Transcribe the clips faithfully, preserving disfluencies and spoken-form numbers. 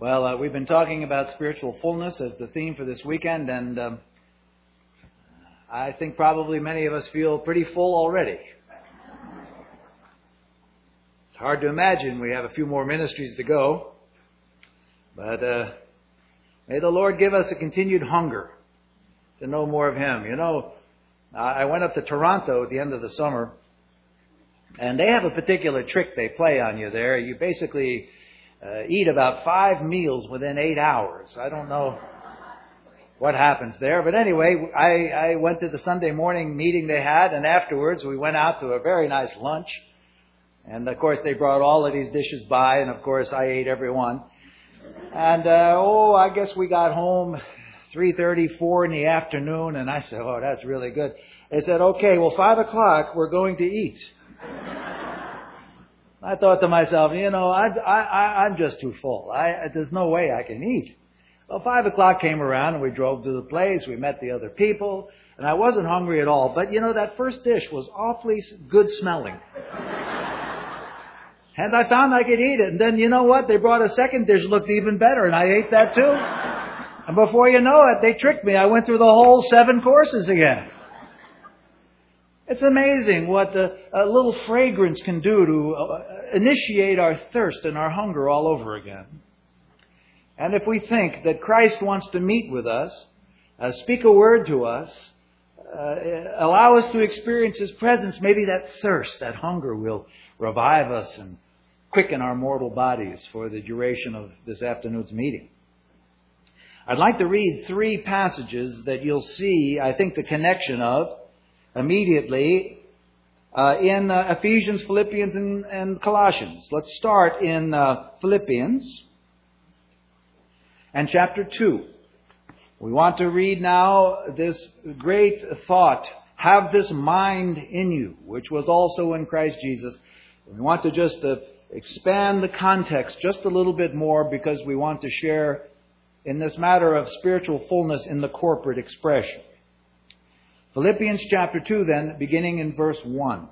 Well, uh, we've been talking about spiritual fullness as the theme for this weekend, and um, I think probably many of us feel pretty full already. It's hard to imagine we have a few more ministries to go, but uh, may the Lord give us a continued hunger to know more of Him. You know, I went up to Toronto at the end of the summer, and they have a particular trick they play on you there. You basically uh, eat about five meals within eight hours. I don't know what happens there. But anyway, I, I went to the Sunday morning meeting they had, and afterwards we went out to a very nice lunch. And, of course, they brought all of these dishes by, and, of course, I ate every one. And, uh, oh, I guess we got home three thirty, four in the afternoon, and I said, oh, that's really good. They said, okay, well, five o'clock, we're going to eat. I thought to myself, you know, I, I, I'm just too full. I, there's no way I can eat. Well, five o'clock came around, and we drove to the place. We met the other people, and I wasn't hungry at all. But, you know, that first dish was awfully good smelling. And I found I could eat it. And then, you know what? They brought a second dish, looked even better, and I ate that too. And before you know it, they tricked me. I went through the whole seven courses again. It's amazing what the, a little fragrance can do to uh, initiate our thirst and our hunger all over again. And if we think that Christ wants to meet with us, uh, speak a word to us, uh, allow us to experience His presence, maybe that thirst, that hunger will revive us and quicken our mortal bodies for the duration of this afternoon's meeting. I'd like to read three passages that you'll see, I think, the connection of immediately uh, in uh, Ephesians, Philippians, and, and Colossians. Let's start in uh, Philippians and chapter two. We want to read now this great thought, have this mind in you, which was also in Christ Jesus. We want to just uh, expand the context just a little bit more because we want to share in this matter of spiritual fullness in the corporate expression. Philippians chapter two then, beginning in verse one.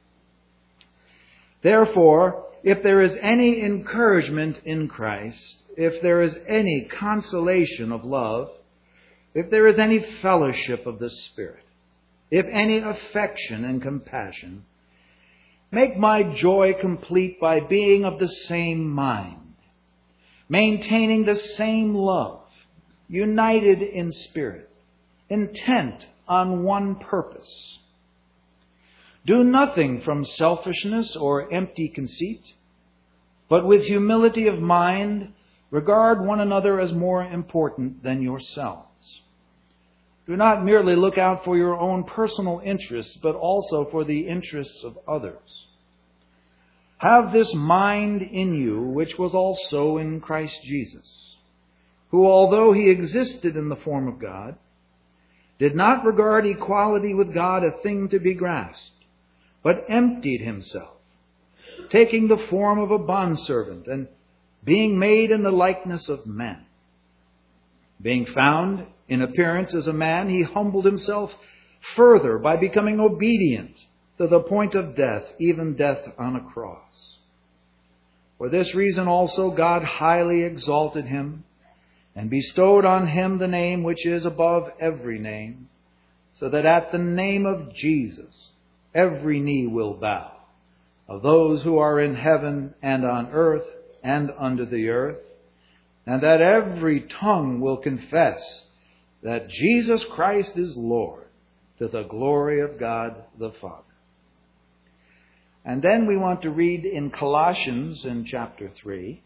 Therefore, if there is any encouragement in Christ, if there is any consolation of love, if there is any fellowship of the Spirit, if any affection and compassion, make my joy complete by being of the same mind, maintaining the same love, united in spirit, intent on one purpose. Do nothing from selfishness or empty conceit, but with humility of mind, regard one another as more important than yourselves. Do not merely look out for your own personal interests, but also for the interests of others. Have this mind in you, which was also in Christ Jesus, who, although He existed in the form of God, did not regard equality with God a thing to be grasped, but emptied Himself, taking the form of a bondservant and being made in the likeness of men. Being found in appearance as a man, He humbled Himself further by becoming obedient to the point of death, even death on a cross. For this reason also God highly exalted Him and bestowed on Him the name which is above every name, so that at the name of Jesus every knee will bow, of those who are in heaven and on earth and under the earth, and that every tongue will confess that Jesus Christ is Lord, to the glory of God the Father. And then we want to read in Colossians in chapter three.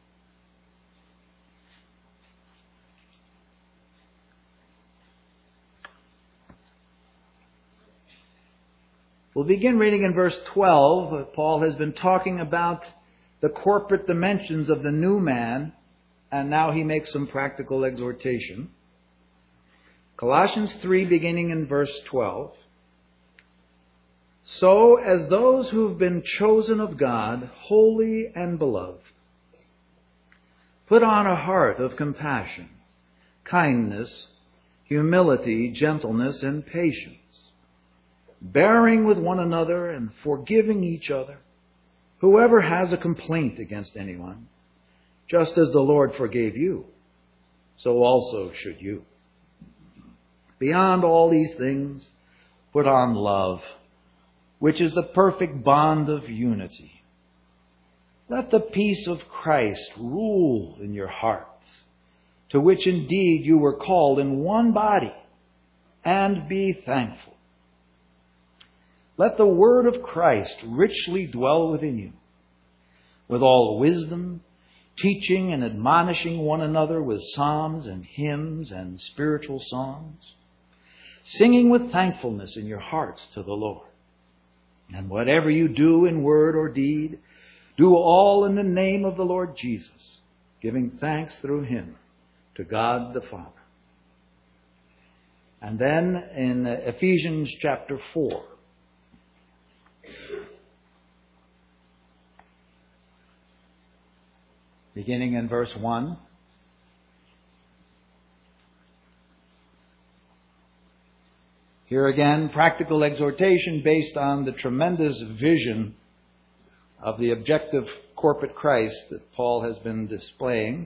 We'll begin reading in verse twelve. Paul has been talking about the corporate dimensions of the new man, and now he makes some practical exhortation. Colossians three, beginning in verse twelve. So, as those who have been chosen of God, holy and beloved, put on a heart of compassion, kindness, humility, gentleness, and patience, bearing with one another and forgiving each other. Whoever has a complaint against anyone just as the Lord forgave you, so also should you. Beyond all these things, put on love, which is the perfect bond of unity. Let the peace of Christ rule in your hearts, to which indeed you were called in one body, and be thankful. Let the word of Christ richly dwell within you, with all wisdom, teaching and admonishing one another with psalms and hymns and spiritual songs, singing with thankfulness in your hearts to the Lord. And whatever you do in word or deed, do all in the name of the Lord Jesus, giving thanks through him to God the Father. And then in Ephesians chapter four, beginning in verse one, here again, practical exhortation based on the tremendous vision of the objective corporate Christ that Paul has been displaying.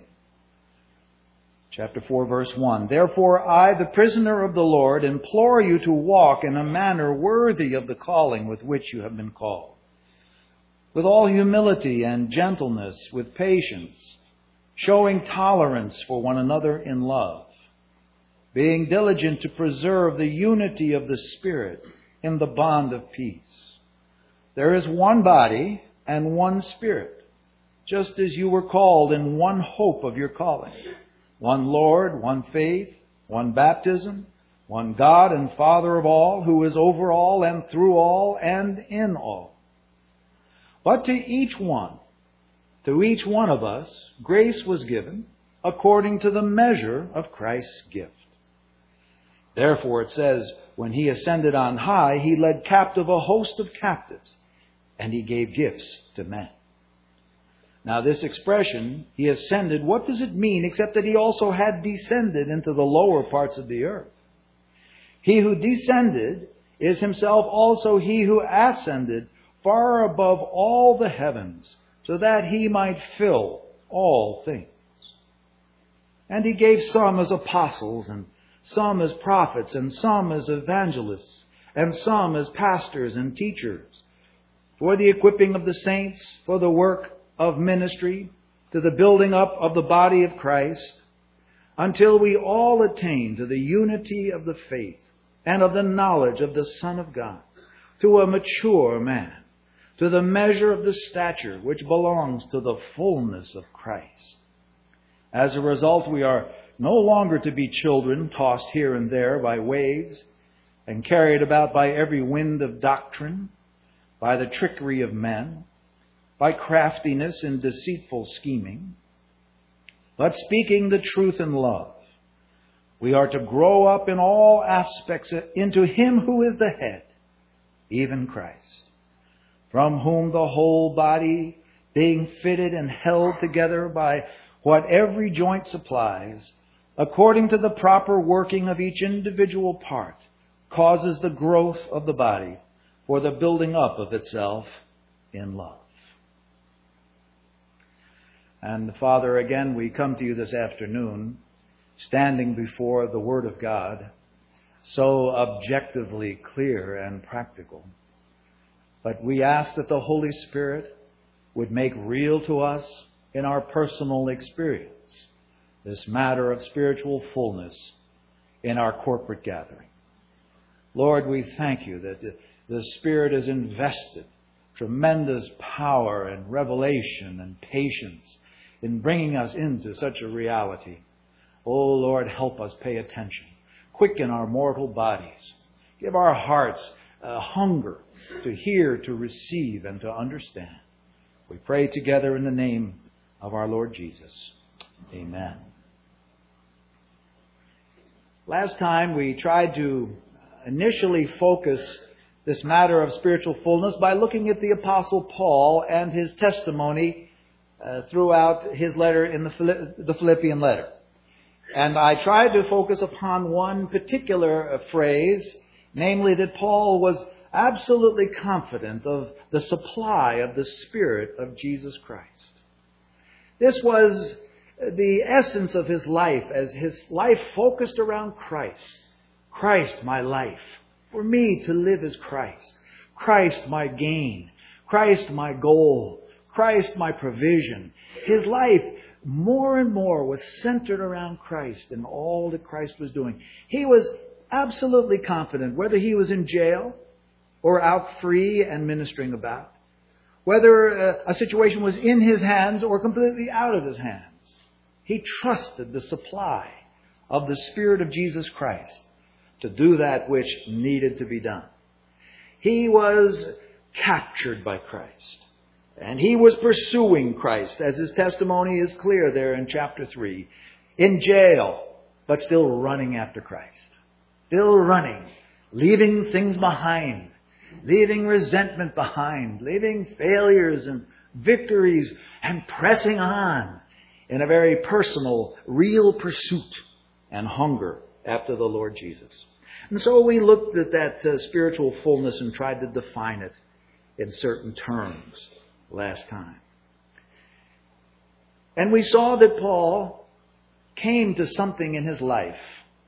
Chapter four, verse one. Therefore, I, the prisoner of the Lord, implore you to walk in a manner worthy of the calling with which you have been called, with all humility and gentleness, with patience, showing tolerance for one another in love, being diligent to preserve the unity of the Spirit in the bond of peace. There is one body and one Spirit, just as you were called in one hope of your calling. One Lord, one faith, one baptism, one God and Father of all, who is over all and through all and in all. But to each one, to each one of us, grace was given according to the measure of Christ's gift. Therefore it says, when he ascended on high, he led captive a host of captives, and he gave gifts to men. Now this expression, he ascended, what does it mean except that he also had descended into the lower parts of the earth? He who descended is himself also he who ascended far above all the heavens, so that he might fill all things. And he gave some as apostles, and some as prophets, and some as evangelists, and some as pastors and teachers, for the equipping of the saints, for the work of ministry, to the building up of the body of Christ, until we all attain to the unity of the faith and of the knowledge of the Son of God, to a mature man, to the measure of the stature which belongs to the fullness of Christ. As a result, we are no longer to be children tossed here and there by waves and carried about by every wind of doctrine, by the trickery of men, by craftiness and deceitful scheming, but speaking the truth in love. We are to grow up in all aspects into him who is the head, even Christ, from whom the whole body, being fitted and held together by what every joint supplies, according to the proper working of each individual part, causes the growth of the body for the building up of itself in love. And Father, again, we come to you this afternoon, standing before the Word of God, so objectively clear and practical. But we ask that the Holy Spirit would make real to us in our personal experience this matter of spiritual fullness in our corporate gathering. Lord, we thank you that the Spirit has invested tremendous power and revelation and patience in bringing us into such a reality. Oh, Lord, help us pay attention. Quicken our mortal bodies. Give our hearts a hunger to hear, to receive, and to understand. We pray together in the name of our Lord Jesus. Amen. Last time we tried to initially focus this matter of spiritual fullness by looking at the Apostle Paul and his testimony uh, throughout his letter in the, the Philippian letter. And I tried to focus upon one particular phrase, namely that Paul was absolutely confident of the supply of the Spirit of Jesus Christ. This was the essence of his life, as his life focused around Christ. Christ, my life. For me to live as Christ. Christ, my gain. Christ, my goal. Christ, my provision. His life, more and more, was centered around Christ and all that Christ was doing. He was absolutely confident, whether he was in jail or out free and ministering about, whether a situation was in his hands or completely out of his hands. He trusted the supply of the Spirit of Jesus Christ to do that which needed to be done. He was captured by Christ. And he was pursuing Christ, as his testimony is clear there in chapter three. In jail, but still running after Christ. Still running, leaving things behind, leaving resentment behind, leaving failures and victories, and pressing on in a very personal, real pursuit and hunger after the Lord Jesus. And so we looked at that uh, spiritual fullness and tried to define it in certain terms last time. And we saw that Paul came to something in his life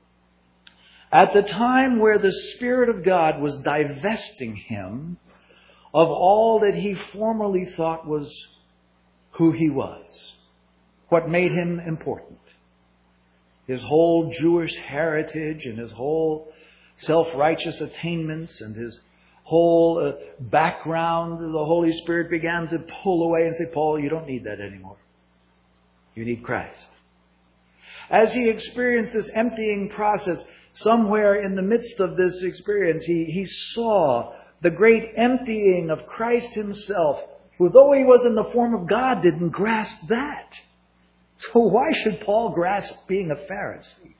at the time where the Spirit of God was divesting him of all that he formerly thought was who he was, what made him important. His whole Jewish heritage and his whole self-righteous attainments and his whole uh, background, the Holy Spirit began to pull away and say, Paul, you don't need that anymore. You need Christ. As he experienced this emptying process, somewhere in the midst of this experience, he, he saw the great emptying of Christ himself, who, though he was in the form of God, didn't grasp that. So why should Paul grasp being a Pharisee?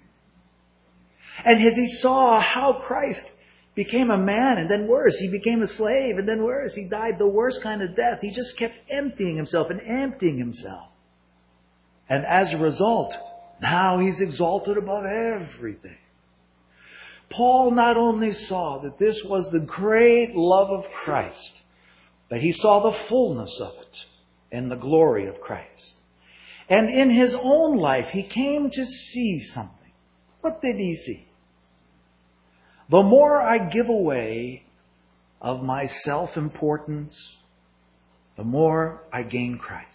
And as he saw how Christ became a man, and then worse, he became a slave, and then worse, he died the worst kind of death. He just kept emptying himself and emptying himself. And as a result, now he's exalted above everything. Paul not only saw that this was the great love of Christ, but he saw the fullness of it in the glory of Christ. And in his own life, he came to see something. What did he see? The more I give away of my self-importance, the more I gain Christ.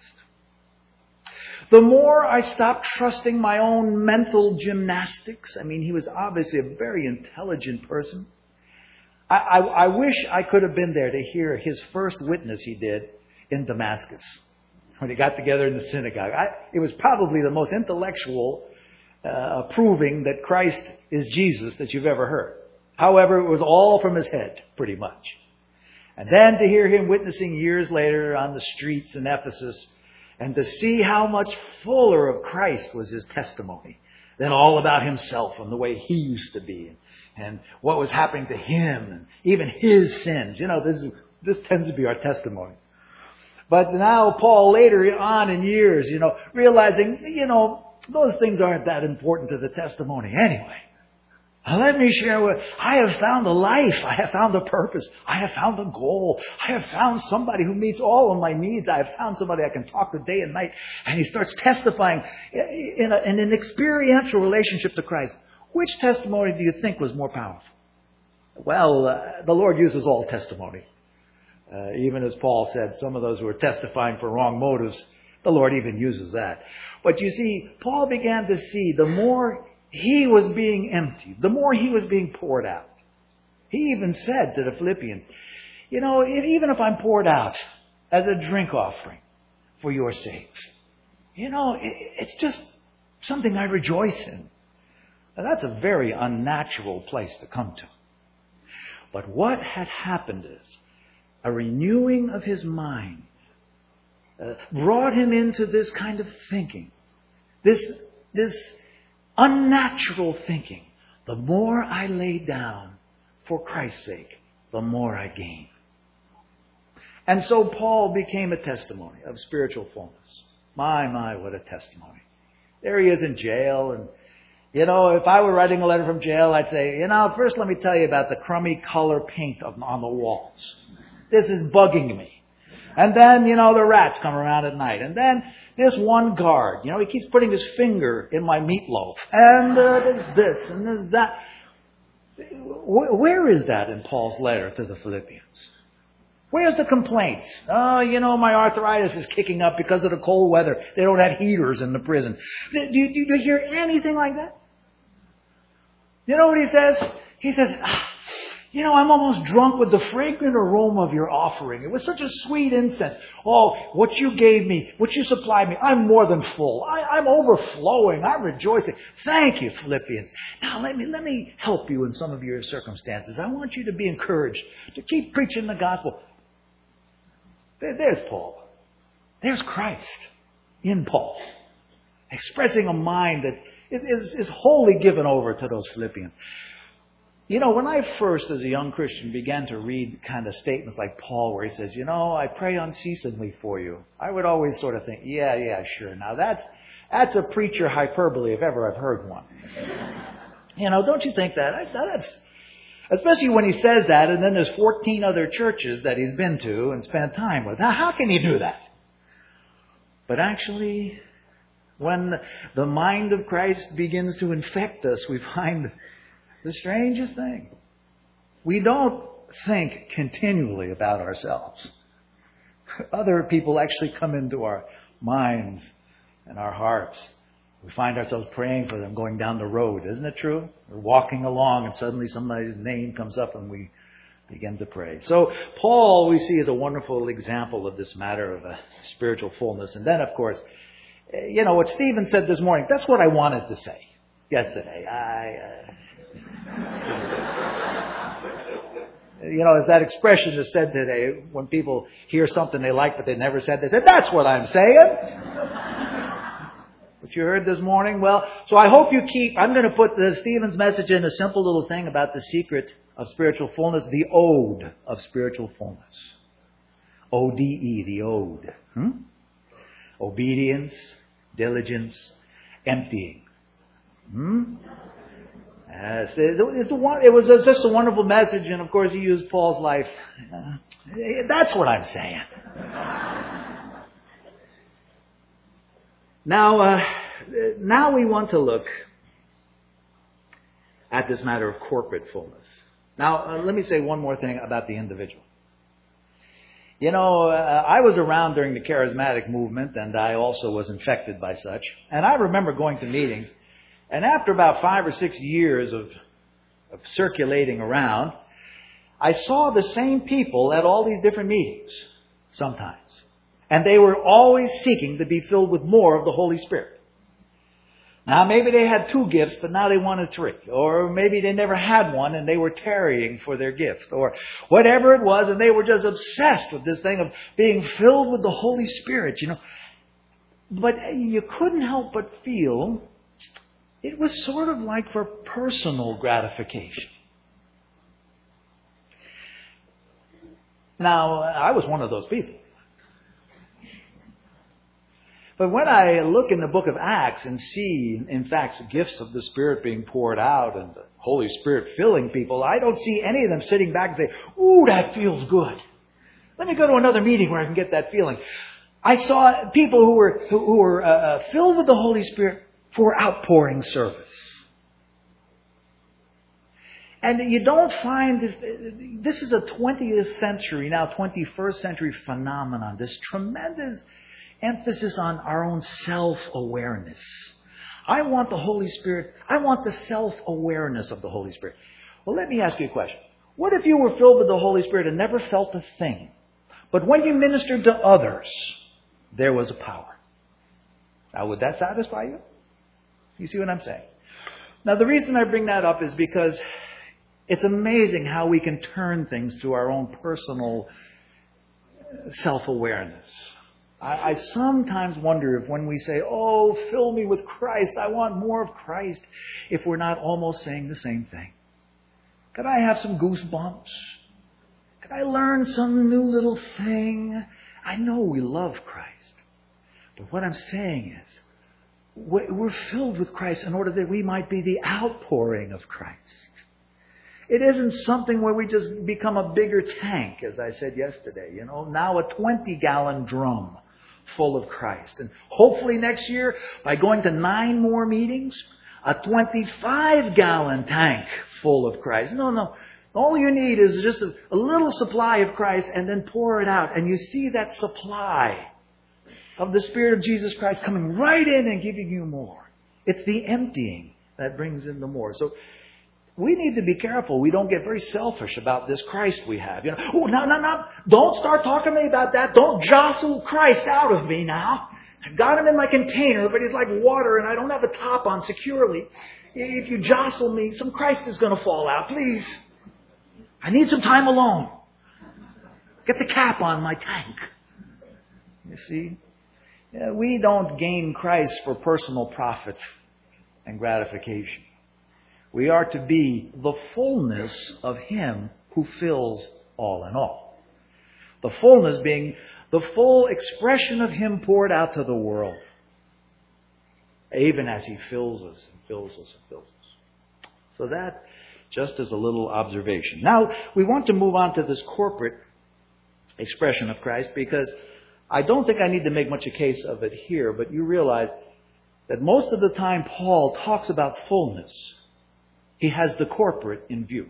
The more I stop trusting my own mental gymnastics. I mean, he was obviously a very intelligent person. I, I, I wish I could have been there to hear his first witness he did in Damascus, when he got together in the synagogue. I, it was probably the most intellectual uh, proving that Christ is Jesus that you've ever heard. However, it was all from his head, pretty much. And then to hear him witnessing years later on the streets in Ephesus, and to see how much fuller of Christ was his testimony than all about himself and the way he used to be, and, and what was happening to him, and even his sins. You know, this, this tends to be our testimony. But now Paul, later on in years, you know, realizing, you know, those things aren't that important to the testimony anyway. Now let me share what I have found a life. I have found a purpose. I have found a goal. I have found somebody who meets all of my needs. I have found somebody I can talk to day and night. And he starts testifying in, a, in an experiential relationship to Christ. Which testimony do you think was more powerful? Well, uh, the Lord uses all testimony. Uh, even as Paul said, some of those who are testifying for wrong motives, the Lord even uses that. But you see, Paul began to see the more he was being emptied, the more he was being poured out. He even said to the Philippians, you know, if, even if I'm poured out as a drink offering for your sakes, you know, it, it's just something I rejoice in. Now, that's a very unnatural place to come to. But what had happened is a renewing of his mind uh, brought him into this kind of thinking, this this unnatural thinking. The more I lay down for Christ's sake, the more I gain. And so Paul became a testimony of spiritual fullness. My, my, what a testimony. There he is in jail. And, you know, if I were writing a letter from jail, I'd say, you know, first let me tell you about the crummy color paint on the walls. This is bugging me. And then, you know, the rats come around at night. And then, this one guard, you know, he keeps putting his finger in my meatloaf. And uh, there's this and there's that. Where is that in Paul's letter to the Philippians? Where's the complaints? Oh, you know, my arthritis is kicking up because of the cold weather. They don't have heaters in the prison. Do you, do you hear anything like that? You know what he says? He says, ah, you know, I'm almost drunk with the fragrant aroma of your offering. It was such a sweet incense. Oh, what you gave me, what you supplied me, I'm more than full. I, I'm overflowing. I'm rejoicing. Thank you, Philippians. Now, let me, let me help you in some of your circumstances. I want you to be encouraged to keep preaching the gospel. There, there's Paul. There's Christ in Paul, expressing a mind that is, is wholly given over to those Philippians. You know, when I first, as a young Christian, began to read kind of statements like Paul, where he says, you know, I pray unceasingly for you, I would always sort of think, yeah, yeah, sure. Now, that's that's a preacher hyperbole if ever I've heard one. You know, don't you think that? That's, especially when he says that, and then there's fourteen other churches that he's been to and spent time with. Now, how can he do that? But actually, when the mind of Christ begins to infect us, we find the strangest thing. We don't think continually about ourselves. Other people actually come into our minds and our hearts. We find ourselves praying for them going down the road. Isn't it true? We're walking along and suddenly somebody's name comes up and we begin to pray. So Paul, we see, is a wonderful example of this matter of a spiritual fullness. And then, of course, you know, what Stephen said this morning, that's what I wanted to say yesterday. I... Uh, You know, as that expression is said today, when people hear something they like but they never said, they say, that's what I'm saying. What you heard this morning? Well, so I hope you keep, I'm going to put the Stephen's message in a simple little thing about the secret of spiritual fullness, the ode of spiritual fullness. O D E, the ode. Hmm? Obedience, diligence, emptying. Hmm? Yes, it's a, it was just a wonderful message, and of course he used Paul's life. Uh, that's what I'm saying. Now, uh, now we want to look at this matter of corporate fullness. Now, uh, let me say one more thing about the individual. You know, uh, I was around during the charismatic movement, and I also was infected by such. And I remember going to meetings. And after about five or six years of, of circulating around, I saw the same people at all these different meetings, sometimes. And they were always seeking to be filled with more of the Holy Spirit. Now, maybe they had two gifts, but now they wanted three. Or maybe they never had one and they were tarrying for their gift. Or whatever it was, and they were just obsessed with this thing of being filled with the Holy Spirit, you know. But you couldn't help but feel it was sort of like for personal gratification. Now, I was one of those people. But when I look in the book of Acts and see, in fact, gifts of the Spirit being poured out and the Holy Spirit filling people, I don't see any of them sitting back and say, ooh, that feels good. Let me go to another meeting where I can get that feeling. I saw people who were, who, who were uh, filled with the Holy Spirit for outpouring service. And you don't find this, this is a twentieth century, now twenty-first century phenomenon, this tremendous emphasis on our own self-awareness. I want the Holy Spirit, I want the self-awareness of the Holy Spirit. Well, let me ask you a question. What if you were filled with the Holy Spirit and never felt a thing? But when you ministered to others, there was a power. Now, would that satisfy you? You see what I'm saying? Now, the reason I bring that up is because it's amazing how we can turn things to our own personal self-awareness. I, I sometimes wonder if when we say, oh, fill me with Christ, I want more of Christ, if we're not almost saying the same thing. Could I have some goosebumps? Could I learn some new little thing? I know we love Christ. But what I'm saying is, we're filled with Christ in order that we might be the outpouring of Christ. It isn't something where we just become a bigger tank, as I said yesterday. You know, now a twenty-gallon drum full of Christ. And hopefully next year, by going to nine more meetings, a twenty-five gallon tank full of Christ. No, no. All you need is just a, a little supply of Christ and then pour it out. And you see that supply of the Spirit of Jesus Christ coming right in and giving you more. It's the emptying that brings in the more. So we need to be careful. We don't get very selfish about this Christ we have. You know, oh, no, no, no. Don't start talking to me about that. Don't jostle Christ out of me now. I've got him in my container, but he's like water and I don't have a top on securely. If you jostle me, some Christ is going to fall out. Please. I need some time alone. Get the cap on my tank. You see? Yeah, we don't gain Christ for personal profit and gratification. We are to be the fullness of Him who fills all in all. The fullness being the full expression of Him poured out to the world. Even as He fills us and fills us and fills us. So that just as a little observation. Now, we want to move on to this corporate expression of Christ because I don't think I need to make much a case of it here, but you realize that most of the time Paul talks about fullness, he has the corporate in view.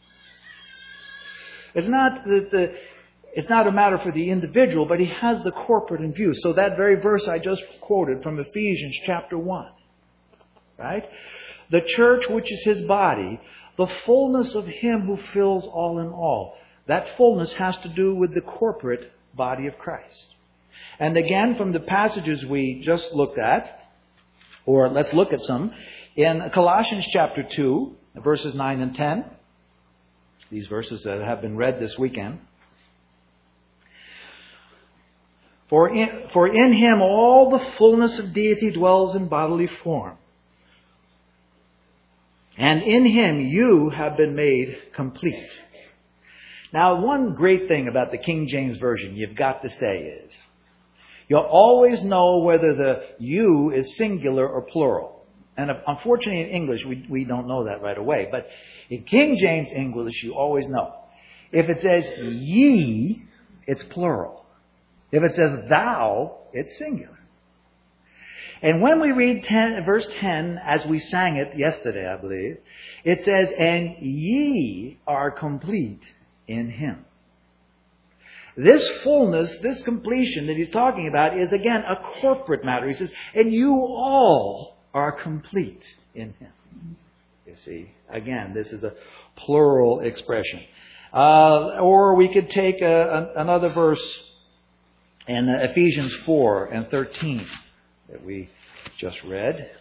It's not that the, it's not a matter for the individual, but he has the corporate in view. So that very verse I just quoted from Ephesians chapter one, right? The church, which is His body, the fullness of Him who fills all in all. That fullness has to do with the corporate body of Christ. And again, from the passages we just looked at, or let's look at some, in Colossians chapter two, verses nine and ten, these verses that have been read this weekend. For in, for in Him all the fullness of deity dwells in bodily form. And in Him you have been made complete. Now, one great thing about the King James Version you've got to say is, you'll always know whether the you is singular or plural. And unfortunately in English, we, we don't know that right away. But in King James English, you always know. If it says ye, it's plural. If it says thou, it's singular. And when we read ten, verse ten, as we sang it yesterday, I believe, it says, and ye are complete in Him. This fullness, this completion that he's talking about is again a corporate matter. He says, and you all are complete in Him. You see, again, this is a plural expression. Uh, or we could take a, a, another verse in Ephesians four and thirteen that we just read.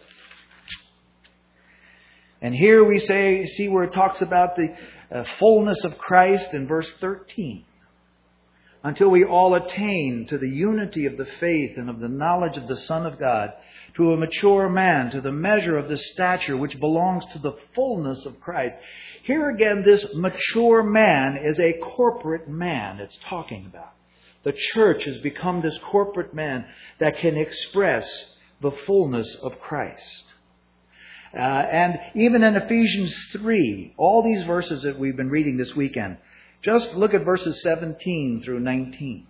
And here we say, see where it talks about the uh, fullness of Christ in verse thirteen. Until we all attain to the unity of the faith and of the knowledge of the Son of God, to a mature man, to the measure of the stature which belongs to the fullness of Christ. Here again, this mature man is a corporate man it's talking about. The church has become this corporate man that can express the fullness of Christ. Uh, and even in Ephesians three, all these verses that we've been reading this weekend, just look at verses seventeen through nineteen.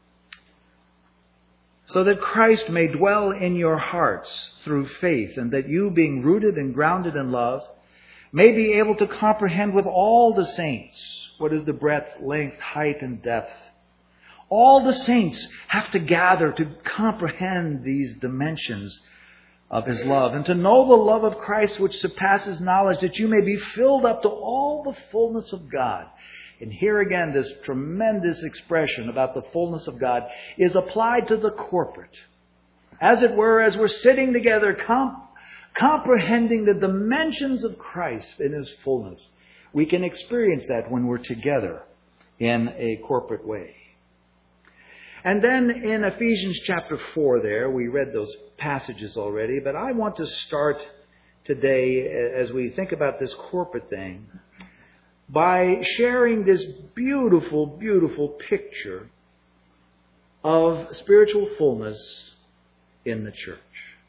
So that Christ may dwell in your hearts through faith, and that you, being rooted and grounded in love, may be able to comprehend with all the saints what is the breadth, length, height, and depth. All the saints have to gather to comprehend these dimensions of His love, and to know the love of Christ which surpasses knowledge, that you may be filled up to all the fullness of God. And here again, this tremendous expression about the fullness of God is applied to the corporate. As it were, as we're sitting together, comp- comprehending the dimensions of Christ in His fullness, we can experience that when we're together in a corporate way. And then in Ephesians chapter four there, we read those passages already, but I want to start today, as we think about this corporate thing, by sharing this beautiful, beautiful picture of spiritual fullness in the church.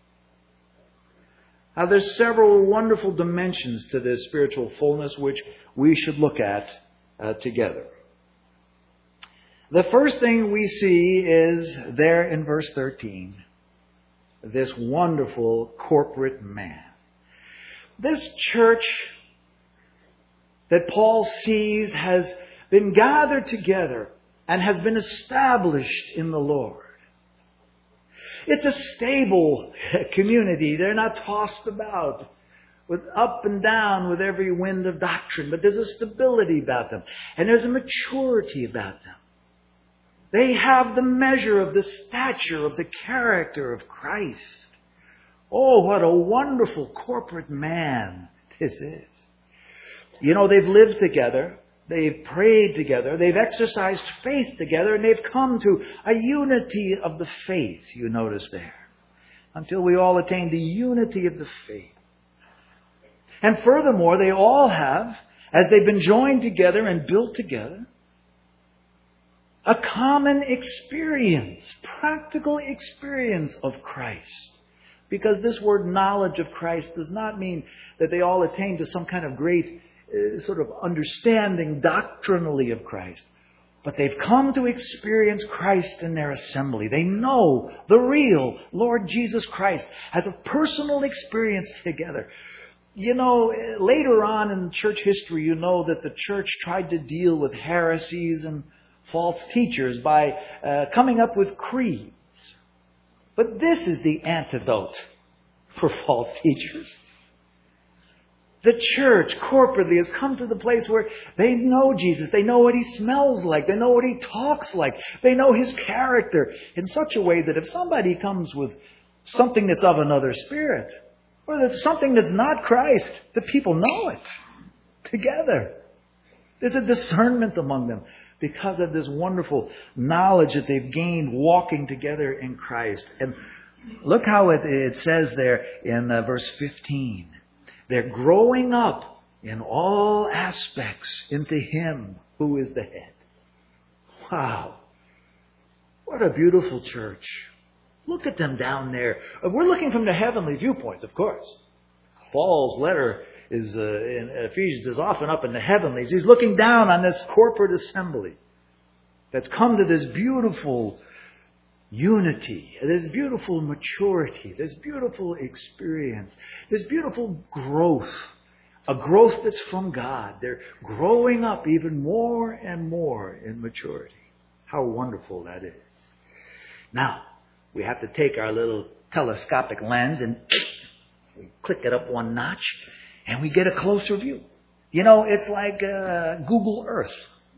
Now, there's several wonderful dimensions to this spiritual fullness which we should look at uh, together. The first thing we see is there in verse thirteen, this wonderful corporate man. This church that Paul sees has been gathered together and has been established in the Lord. It's a stable community. They're not tossed about with up and down with every wind of doctrine, but there's a stability about them, and there's a maturity about them. They have the measure of the stature of the character of Christ. Oh, what a wonderful corporate man this is. You know, they've lived together, they've prayed together, they've exercised faith together, and they've come to a unity of the faith, you notice there, until we all attain the unity of the faith. And furthermore, they all have, as they've been joined together and built together, a common experience, practical experience of Christ. Because this word knowledge of Christ does not mean that they all attain to some kind of great uh, sort of understanding doctrinally of Christ. But they've come to experience Christ in their assembly. They know the real Lord Jesus Christ as a personal experience together. You know, later on in church history, you know that the church tried to deal with heresies and false teachers by uh, coming up with creeds. But this is the antidote for false teachers. The church corporately has come to the place where they know Jesus. They know what He smells like. They know what He talks like. They know His character in such a way that if somebody comes with something that's of another spirit, or there's something that's not Christ, the people know it together. There's a discernment among them because of this wonderful knowledge that they've gained walking together in Christ. And look how it, it says there in uh, verse fifteen. They're growing up in all aspects into Him who is the head. Wow. What a beautiful church. Look at them down there. We're looking from the heavenly viewpoint, of course. Paul's letter is uh, in Ephesians is often up in the heavenlies. He's looking down on this corporate assembly that's come to this beautiful unity, this beautiful maturity, this beautiful experience, this beautiful growth, a growth that's from God. They're growing up even more and more in maturity. How wonderful that is. Now, we have to take our little telescopic lens and we click it up one notch and we get a closer view. You know, it's like uh, Google Earth.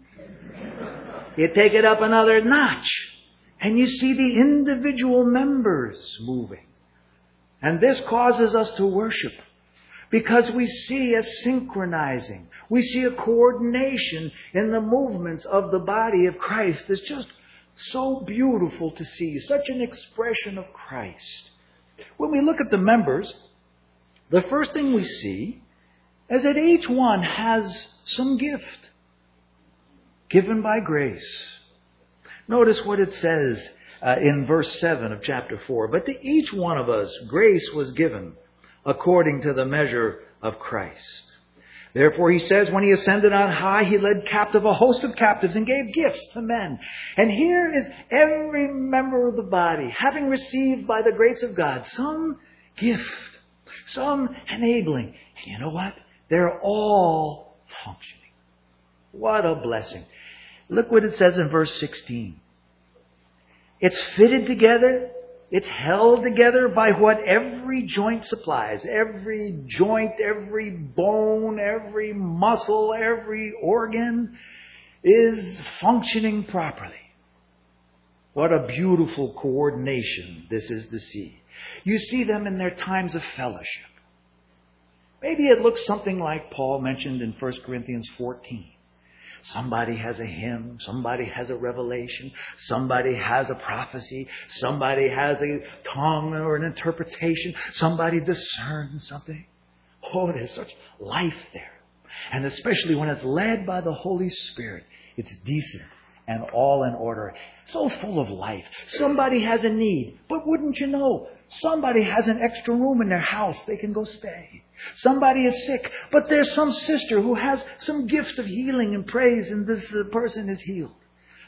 You take it up another notch and you see the individual members moving. And this causes us to worship because we see a synchronizing. We see a coordination in the movements of the body of Christ. It's just so beautiful to see, such an expression of Christ. When we look at the members, the first thing we see is that each one has some gift given by grace. Notice what it says uh, in verse seven of chapter four. But to each one of us grace was given according to the measure of Christ. Therefore, He says, when He ascended on high, He led captive a host of captives and gave gifts to men. And here is every member of the body, having received by the grace of God some gift, some enabling. And you know what? They're all functioning. What a blessing. Look what it says in verse sixteen. It's fitted together. It's held together by what every joint supplies. Every joint, every bone, every muscle, every organ is functioning properly. What a beautiful coordination this is to see. You see them in their times of fellowship. Maybe it looks something like Paul mentioned in First Corinthians fourteen. Somebody has a hymn. Somebody has a revelation. Somebody has a prophecy. Somebody has a tongue or an interpretation. Somebody discerns something. Oh, there's such life there. And especially when it's led by the Holy Spirit, it's decent and all in order. So full of life. Somebody has a need. But wouldn't you know, somebody has an extra room in their house they can go stay. Somebody is sick, but there's some sister who has some gift of healing and praise, and this uh, person is healed.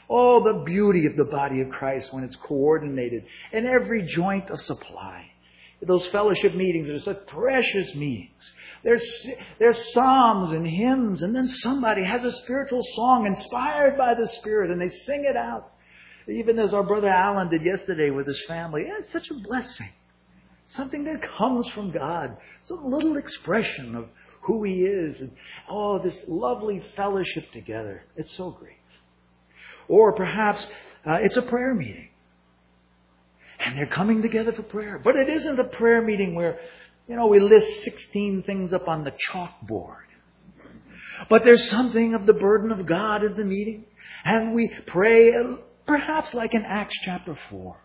Oh, the beauty of the body of Christ when it's coordinated in every joint of supply. Those fellowship meetings are such precious meetings. There's, there's psalms and hymns, and then somebody has a spiritual song inspired by the Spirit, and they sing it out. Even as our brother Alan did yesterday with his family. Yeah, it's such a blessing. Something that comes from God. Some little expression of who He is. And, oh, this lovely fellowship together. It's so great. Or perhaps uh, it's a prayer meeting. And they're coming together for prayer. But it isn't a prayer meeting where, you know, we list sixteen things up on the chalkboard. But there's something of the burden of God in the meeting. And we pray, perhaps like in Acts chapter four.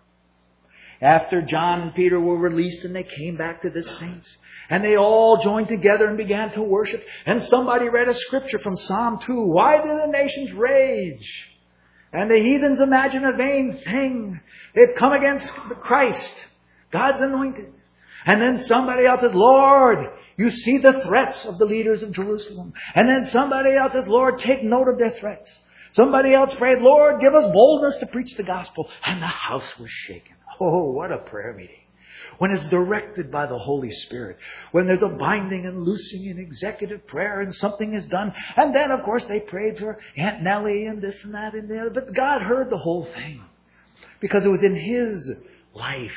After John and Peter were released and they came back to the saints. And they all joined together and began to worship. And somebody read a scripture from Psalm two. Why do the nations rage? And the heathens imagine a vain thing. They've come against Christ, God's anointed. And then somebody else said, Lord, you see the threats of the leaders of Jerusalem. And then somebody else says, Lord, take note of their threats. Somebody else prayed, Lord, give us boldness to preach the gospel. And the house was shaken. Oh, what a prayer meeting. When it's directed by the Holy Spirit. When there's a binding and loosing and executive prayer and something is done. And then, of course, they prayed for Aunt Nellie and this and that and the other. But God heard the whole thing. Because it was in His life.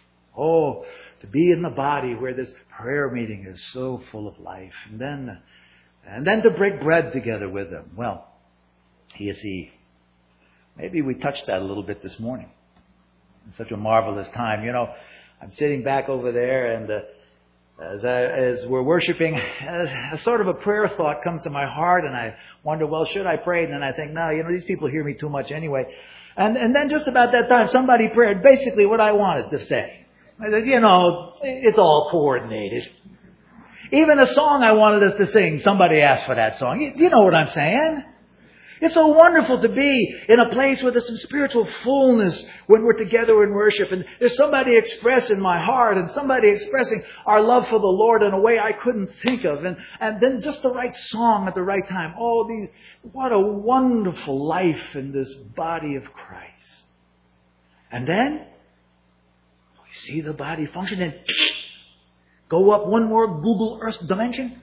Oh, to be in the body where this prayer meeting is so full of life. And then, and then to break bread together with them. Well, you see, maybe we touched that a little bit this morning. It's such a marvelous time. You know, I'm sitting back over there and uh, as, I, as we're worshiping, a, a sort of a prayer thought comes to my heart and I wonder, well, should I pray? And then I think, no, you know, these people hear me too much anyway. And, and then just about that time, somebody prayed basically what I wanted to say. I said, you know, it's all coordinated. Even a song I wanted us to sing, somebody asked for that song. You, you know what I'm saying? It's so wonderful to be in a place where there's some spiritual fullness when we're together in worship. And there's somebody expressing my heart and somebody expressing our love for the Lord in a way I couldn't think of. And, and then just the right song at the right time. Oh, these, what a wonderful life in this body of Christ. And then, you see the body function and go up one more Google Earth dimension.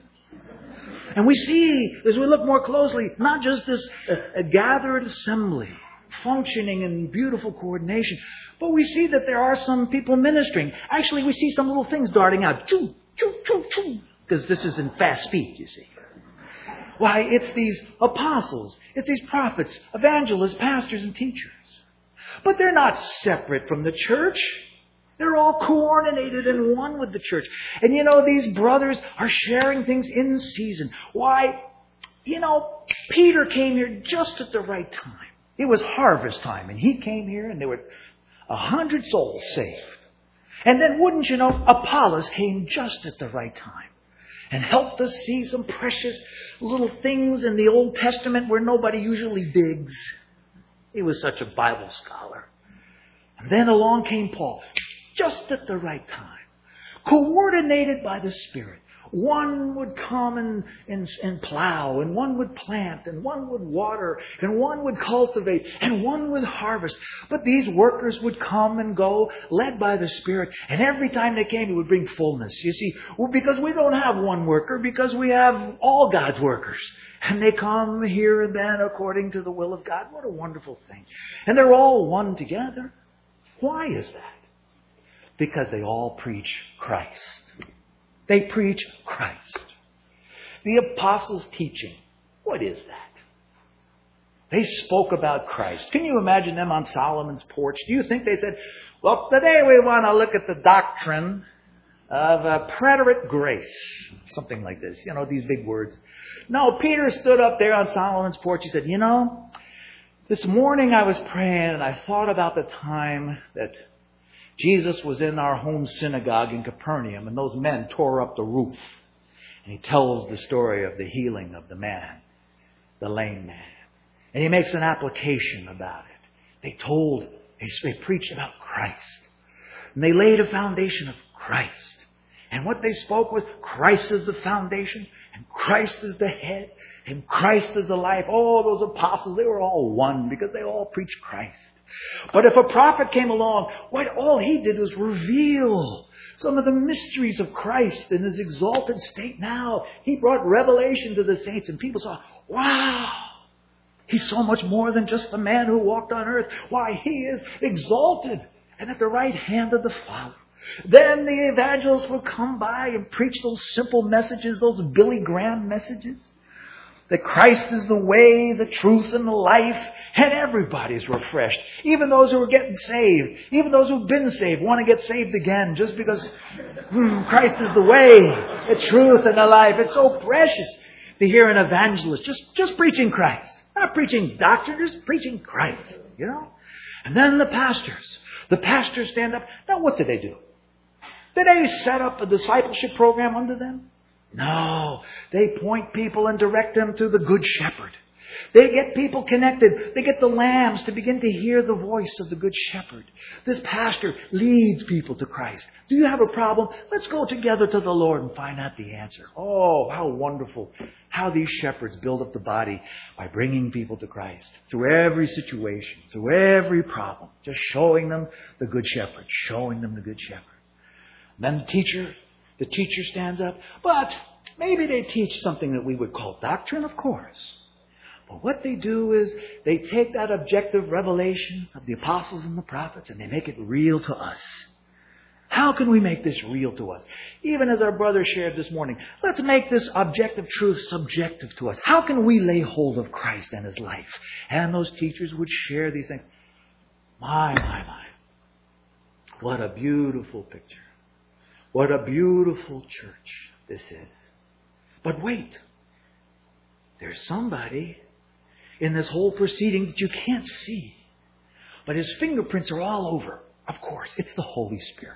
And we see, as we look more closely, not just this uh, a gathered assembly functioning in beautiful coordination, but we see that there are some people ministering. Actually, we see some little things darting out. Choo, choo, choo, choo. Because this is in fast speed, you see. Why, it's these apostles, it's these prophets, evangelists, pastors, and teachers. But they're not separate from the church. They're all coordinated and one with the church. And you know, these brothers are sharing things in season. Why? You know, Peter came here just at the right time. It was harvest time and he came here and there were a hundred souls saved. And then wouldn't you know, Apollos came just at the right time and helped us see some precious little things in the Old Testament where nobody usually digs. He was such a Bible scholar. And then along came Paul. Just at the right time. Coordinated by the Spirit. One would come and, and, and plow, and one would plant, and one would water, and one would cultivate, and one would harvest. But these workers would come and go, led by the Spirit, and every time they came, it would bring fullness. You see, well, because we don't have one worker, because we have all God's workers. And they come here and then according to the will of God. What a wonderful thing. And they're all one together. Why is that? Because they all preach Christ. They preach Christ. The apostles' teaching, what is that? They spoke about Christ. Can you imagine them on Solomon's porch? Do you think they said, well, today we want to look at the doctrine of uh, preterite grace. Something like this. You know, these big words. No, Peter stood up there on Solomon's porch. He said, you know, this morning I was praying and I thought about the time that Jesus was in our home synagogue in Capernaum and those men tore up the roof. And he tells the story of the healing of the man, the lame man. And he makes an application about it. They told, they, they preached about Christ. And they laid a foundation of Christ. And what they spoke was Christ is the foundation, and Christ is the head, and Christ is the life. All those apostles, they were all one because they all preached Christ. But if a prophet came along, what all he did was reveal some of the mysteries of Christ in his exalted state now. He brought revelation to the saints, and people saw, wow, he's so much more than just the man who walked on earth. Why, he is exalted and at the right hand of the Father. Then the evangelists would come by and preach those simple messages, those Billy Graham messages. That Christ is the way, the truth, and the life. And everybody's refreshed. Even those who are getting saved. Even those who've been saved want to get saved again. Just because hmm, Christ is the way, the truth, and the life. It's so precious to hear an evangelist just, just preaching Christ. Not preaching doctrine, just preaching Christ. You know? And then the pastors. The pastors stand up. Now what do they do? Did they set up a discipleship program under them? No. They point people and direct them to the Good Shepherd. They get people connected. They get the lambs to begin to hear the voice of the Good Shepherd. This pastor leads people to Christ. Do you have a problem? Let's go together to the Lord and find out the answer. Oh, how wonderful how these shepherds build up the body by bringing people to Christ through every situation, through every problem. Just showing them the Good Shepherd, showing them the Good Shepherd. Then the teacher, the teacher stands up. But maybe they teach something that we would call doctrine, of course. But what they do is they take that objective revelation of the apostles and the prophets and they make it real to us. How can we make this real to us? Even as our brother shared this morning, let's make this objective truth subjective to us. How can we lay hold of Christ and His life? And those teachers would share these things. My, my, my. What a beautiful picture. What a beautiful church this is. But wait. There's somebody in this whole proceeding that you can't see. But his fingerprints are all over. Of course, it's the Holy Spirit.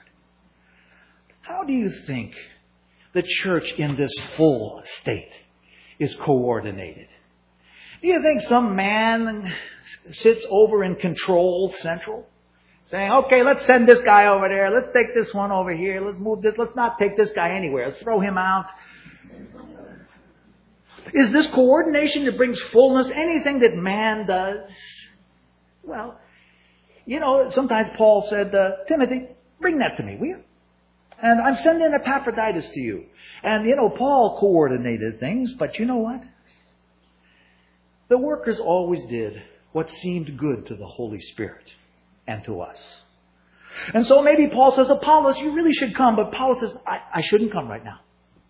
How do you think the church in this full state is coordinated? Do you think some man sits over in control central? Saying, okay, let's send this guy over there. Let's take this one over here. Let's move this. Let's not take this guy anywhere. Let's throw him out. Is this coordination that brings fullness anything that man does? Well, you know, sometimes Paul said, uh, Timothy, bring that to me, will you? And I'm sending Epaphroditus to you. And, you know, Paul coordinated things, but you know what? The workers always did what seemed good to the Holy Spirit and to us. And so maybe Paul says, Apollos, you really should come. But Paul says, I, I shouldn't come right now.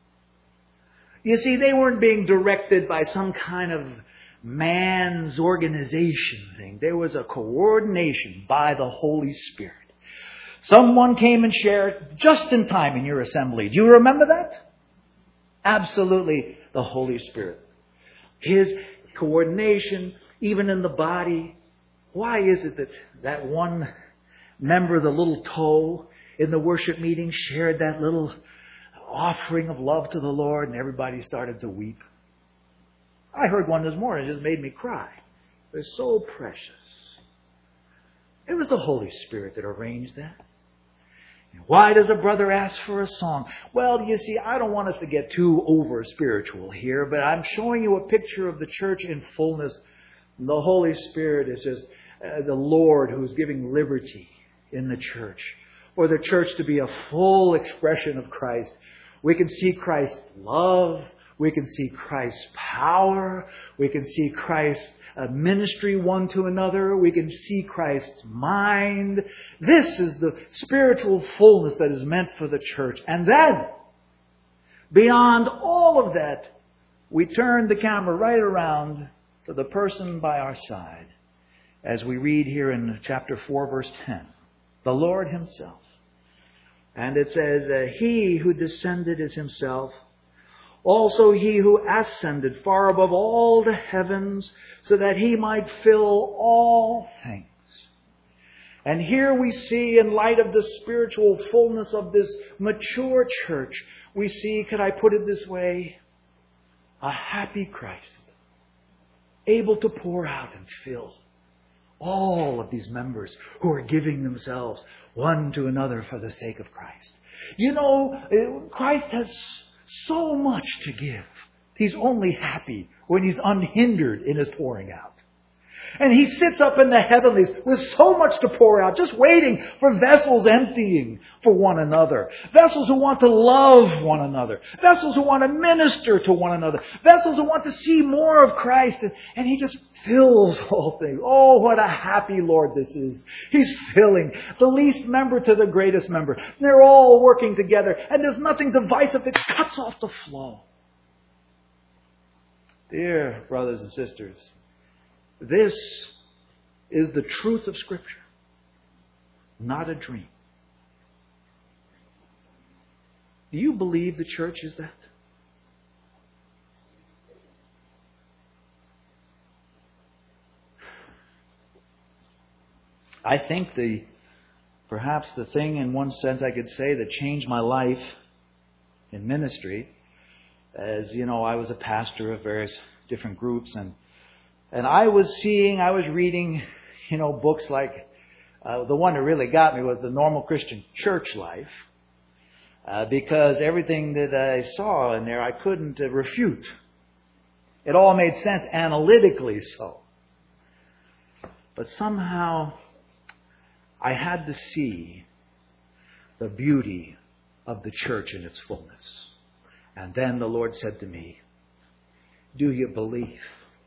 You see, they weren't being directed by some kind of man's organization thing. There was a coordination by the Holy Spirit. Someone came and shared just in time in your assembly. Do you remember that? Absolutely, the Holy Spirit. His coordination, even in the body. Why is it that that one member, the little toe in the worship meeting, shared that little offering of love to the Lord and everybody started to weep? I heard one this morning. It just made me cry. They're so precious. It was the Holy Spirit that arranged that. Why does a brother ask for a song? Well, you see, I don't want us to get too over spiritual here, but I'm showing you a picture of the church in fullness. The Holy Spirit is just uh, the Lord who's giving liberty in the church, for the church to be a full expression of Christ. We can see Christ's love. We can see Christ's power. We can see Christ's uh, ministry one to another. We can see Christ's mind. This is the spiritual fullness that is meant for the church. And then, beyond all of that, we turn the camera right around to the person by our side, as we read here in chapter four, verse ten. The Lord Himself. And it says, uh, He who descended is Himself. Also He who ascended far above all the heavens, so that He might fill all things. And here we see, in light of the spiritual fullness of this mature church, we see, could I put it this way, a happy Christ, able to pour out and fill all of these members who are giving themselves one to another for the sake of Christ. You know, Christ has so much to give. He's only happy when He's unhindered in His pouring out. And He sits up in the heavenlies with so much to pour out, just waiting for vessels emptying for one another. Vessels who want to love one another. Vessels who want to minister to one another. Vessels who want to see more of Christ. And, and He just fills all things. Oh, what a happy Lord this is. He's filling the least member to the greatest member. They're all working together. And there's nothing divisive that cuts off the flow. Dear brothers and sisters, this is the truth of Scripture, not a dream. Do you believe the church is that? I think the perhaps the thing in one sense I could say that changed my life in ministry, as you know, I was a pastor of various different groups, and And I was seeing, I was reading, you know, books like, uh, the one that really got me was The Normal Christian Church Life. Uh, because everything that I saw in there, I couldn't uh, refute. It all made sense analytically so. But somehow, I had to see the beauty of the church in its fullness. And then the Lord said to me, do you believe?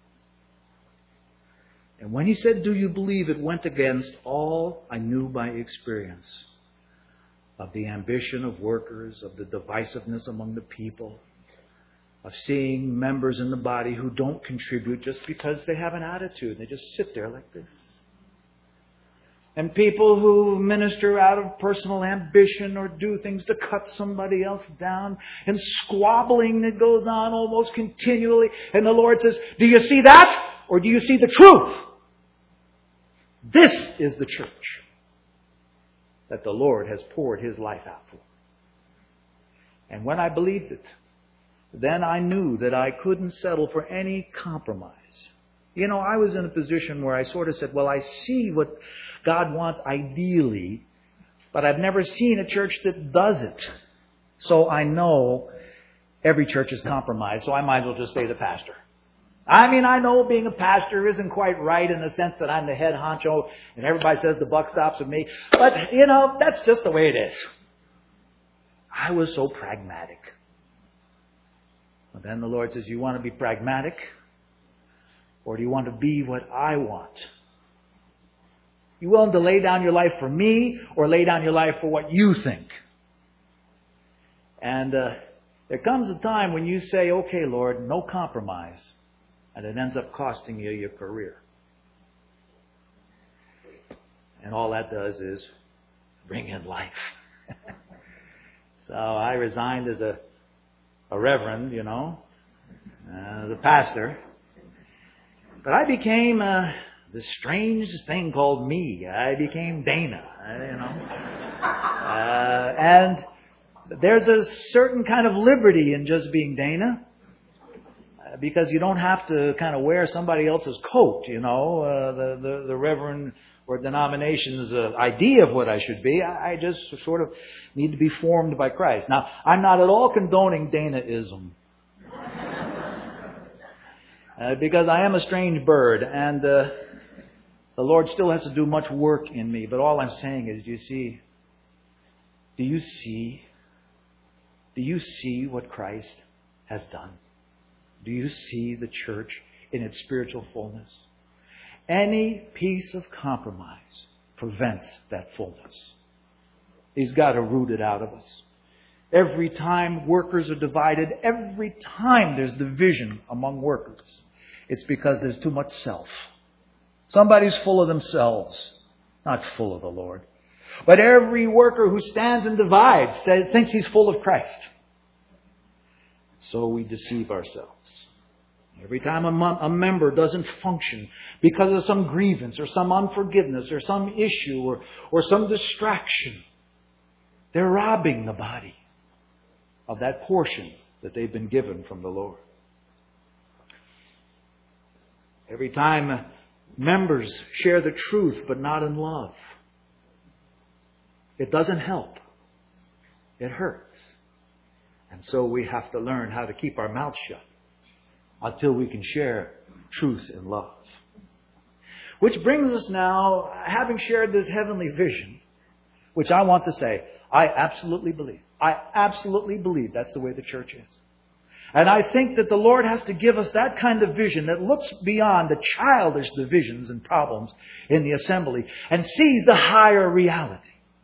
And when He said, do you believe, it went against all I knew by experience of the ambition of workers, of the divisiveness among the people, of seeing members in the body who don't contribute just because they have an attitude. They just sit there like this. And people who minister out of personal ambition or do things to cut somebody else down, and squabbling that goes on almost continually. And the Lord says, do you see that? Or do you see the truth? This is the church that the Lord has poured His life out for. And when I believed it, then I knew that I couldn't settle for any compromise. You know, I was in a position where I sort of said, well, I see what God wants ideally, but I've never seen a church that does it. So I know every church is compromised, so I might as well just stay the pastor. I mean, I know being a pastor isn't quite right in the sense that I'm the head honcho and everybody says the buck stops with me. But, you know, that's just the way it is. I was so pragmatic. But then the Lord says, you want to be pragmatic? Or do you want to be what I want? You willing to lay down your life for me or lay down your life for what you think? And uh, there comes a time when you say, okay, Lord, no compromise. And it ends up costing you your career. And all that does is bring in life. So I resigned as a, a reverend, you know, uh, the pastor. But I became uh, this strange thing called me. I became Dana, you know. Uh, and there's a certain kind of liberty in just being Dana. Because you don't have to kind of wear somebody else's coat, you know, uh, the, the, the reverend or denomination's uh, idea of what I should be. I, I just sort of need to be formed by Christ. Now, I'm not at all condoning Danaism. uh, because I am a strange bird, and uh, the Lord still has to do much work in me. But all I'm saying is, do you see, do you see, do you see what Christ has done? Do you see the church in its spiritual fullness? Any piece of compromise prevents that fullness. He's got to root it out of us. Every time workers are divided, every time there's division among workers, it's because there's too much self. Somebody's full of themselves, not full of the Lord. But every worker who stands and divides says, thinks he's full of Christ. So we deceive ourselves. Every time a, mem- a member doesn't function because of some grievance or some unforgiveness or some issue or, or some distraction, they're robbing the body of that portion that they've been given from the Lord. Every time members share the truth but not in love, it doesn't help. It hurts. And so we have to learn how to keep our mouths shut until we can share truth in love. Which brings us now, having shared this heavenly vision, which I want to say, I absolutely believe. I absolutely believe that's the way the church is. And I think that the Lord has to give us that kind of vision that looks beyond the childish divisions and problems in the assembly and sees the higher reality.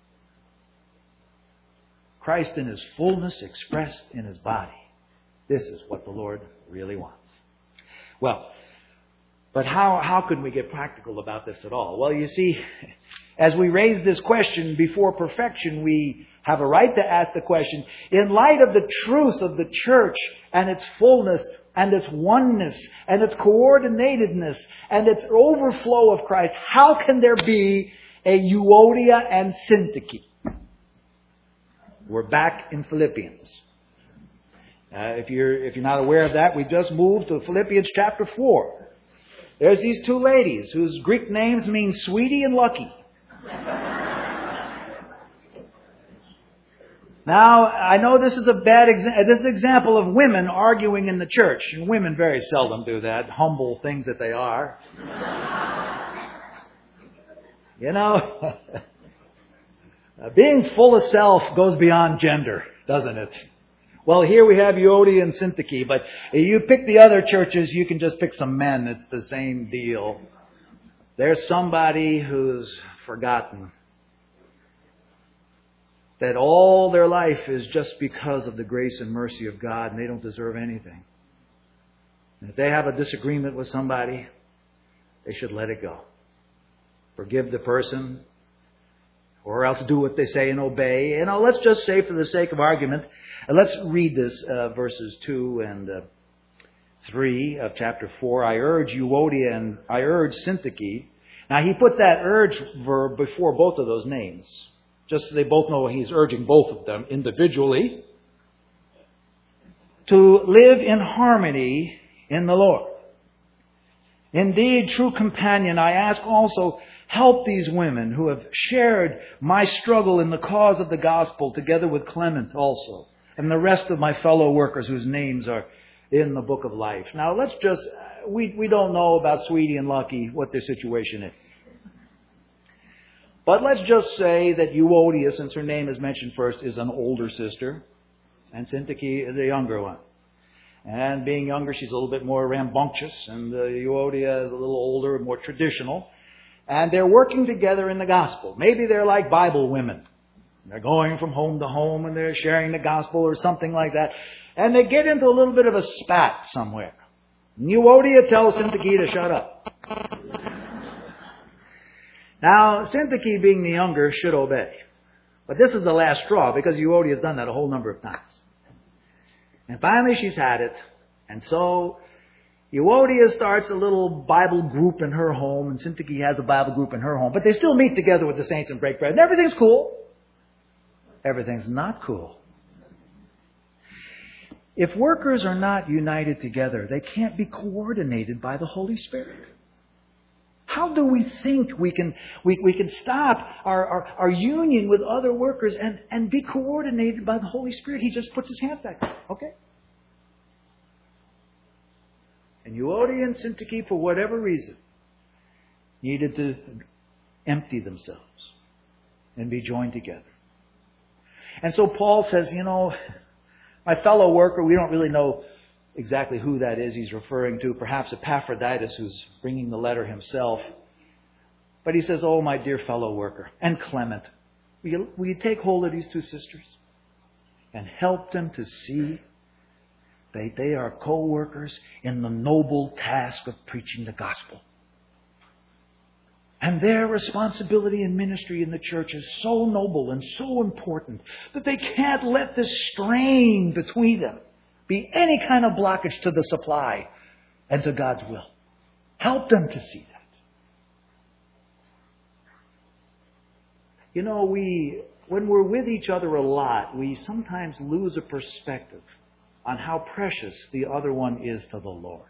Christ in His fullness expressed in His body. This is what the Lord really wants. Well, but how, how can we get practical about this at all? Well, you see, as we raise this question before perfection, we have a right to ask the question, in light of the truth of the church and its fullness and its oneness and its coordinatedness and its overflow of Christ, how can there be a Euodia and Syntyche? We're back in Philippians. Uh, if you're if you're not aware of that, we just moved to Philippians chapter four. There's these two ladies whose Greek names mean sweetie and lucky. Now, I know this is a bad exa- this is an example of women arguing in the church, and women very seldom do that, humble things that they are. You know, being full of self goes beyond gender, doesn't it? Well, here we have Euodia and Syntyche, but you pick the other churches, you can just pick some men. It's the same deal. There's somebody who's forgotten that all their life is just because of the grace and mercy of God, and they don't deserve anything. And if they have a disagreement with somebody, they should let it go. Forgive the person, or else do what they say and obey. You know, let's just say, for the sake of argument, and let's read this, uh, verses two and uh, three of chapter four. I urge Euodia and I urge Syntyche. Now, he puts that urge verb before both of those names, just so they both know he's urging both of them individually to live in harmony in the Lord. Indeed, true companion, I ask also, help these women who have shared my struggle in the cause of the gospel, together with Clement also, and the rest of my fellow workers whose names are in the book of life. Now, let's just, we, we don't know about Sweetie and Lucky, what their situation is. But let's just say that Euodia, since her name is mentioned first, is an older sister, and Syntyche is a younger one. And being younger, she's a little bit more rambunctious, and uh, Euodia is a little older and more traditional. And they're working together in the gospel. Maybe they're like Bible women. They're going from home to home and they're sharing the gospel or something like that. And they get into a little bit of a spat somewhere. And Euodia tells Syntyche to shut up. Now, Syntyche, being the younger, should obey. But this is the last straw, because Euodia has done that a whole number of times. And finally she's had it. And so Euodia starts a little Bible group in her home, and Syntyche has a Bible group in her home. But they still meet together with the saints and break bread. And everything's cool. Everything's not cool. If workers are not united together, they can't be coordinated by the Holy Spirit. How do we think we can we, we can stop our, our, our union with other workers and, and be coordinated by the Holy Spirit? He just puts his hand back. Okay. And Euodia and Syntyche, for whatever reason, needed to empty themselves and be joined together. And so Paul says, you know, my fellow worker, we don't really know exactly who that is he's referring to. Perhaps Epaphroditus, who's bringing the letter himself. But he says, oh, my dear fellow worker, and Clement, will you, will you take hold of these two sisters and help them to see that they are co-workers in the noble task of preaching the gospel. And their responsibility in ministry in the church is so noble and so important that they can't let this strain between them be any kind of blockage to the supply and to God's will. Help them to see that. You know, we when we're with each other a lot, we sometimes lose a perspective on how precious the other one is to the Lord.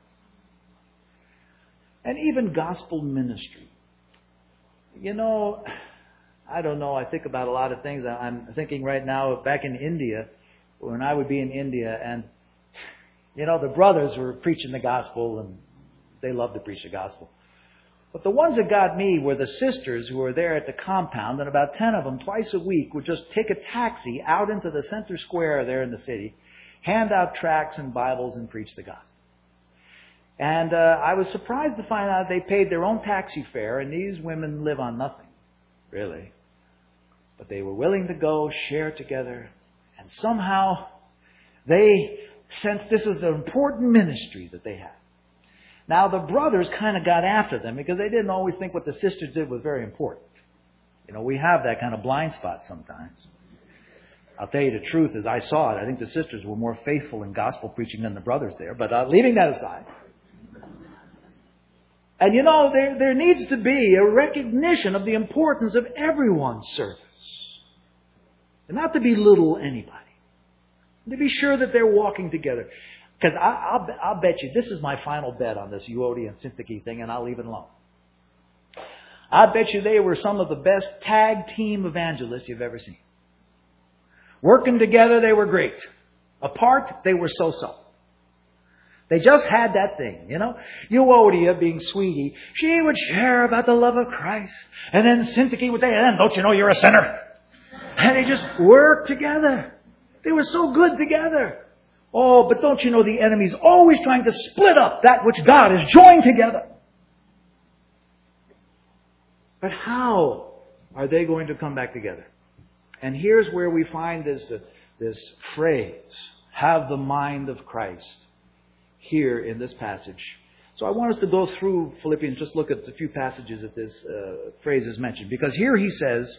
And even gospel ministry. You know, I don't know. I think about a lot of things. I'm thinking right now back in India, when I would be in India, and, you know, the brothers were preaching the gospel, and they love to preach the gospel. But the ones that got me were the sisters who were there at the compound, and about ten of them twice a week would just take a taxi out into the center square there in the city, hand out tracts and Bibles, and preach the gospel. And uh, I was surprised to find out they paid their own taxi fare, and these women live on nothing, really. But they were willing to go, share together, and somehow they sensed this was an important ministry that they had. Now, the brothers kind of got after them because they didn't always think what the sisters did was very important. You know, we have that kind of blind spot sometimes. I'll tell you the truth, as I saw it, I think the sisters were more faithful in gospel preaching than the brothers there. But uh, leaving that aside. And you know, there, there needs to be a recognition of the importance of everyone's service. And not to belittle anybody. To be sure that they're walking together. Because I'll, I'll bet you, this is my final bet on this Euodia and Syntyche thing, and I'll leave it alone. I bet you they were some of the best tag team evangelists you've ever seen. Working together, they were great. Apart, they were so-so. They just had that thing, you know. Euodia, being sweetie, she would share about the love of Christ. And then Syntyche would say, and don't you know you're a sinner? And they just worked together. They were so good together. Oh, but don't you know the enemy's always trying to split up that which God has joined together. But how are they going to come back together? And here's where we find this, uh, this phrase, have the mind of Christ, here in this passage. So I want us to go through Philippians, just look at the few passages that this uh, phrase is mentioned. Because here he says,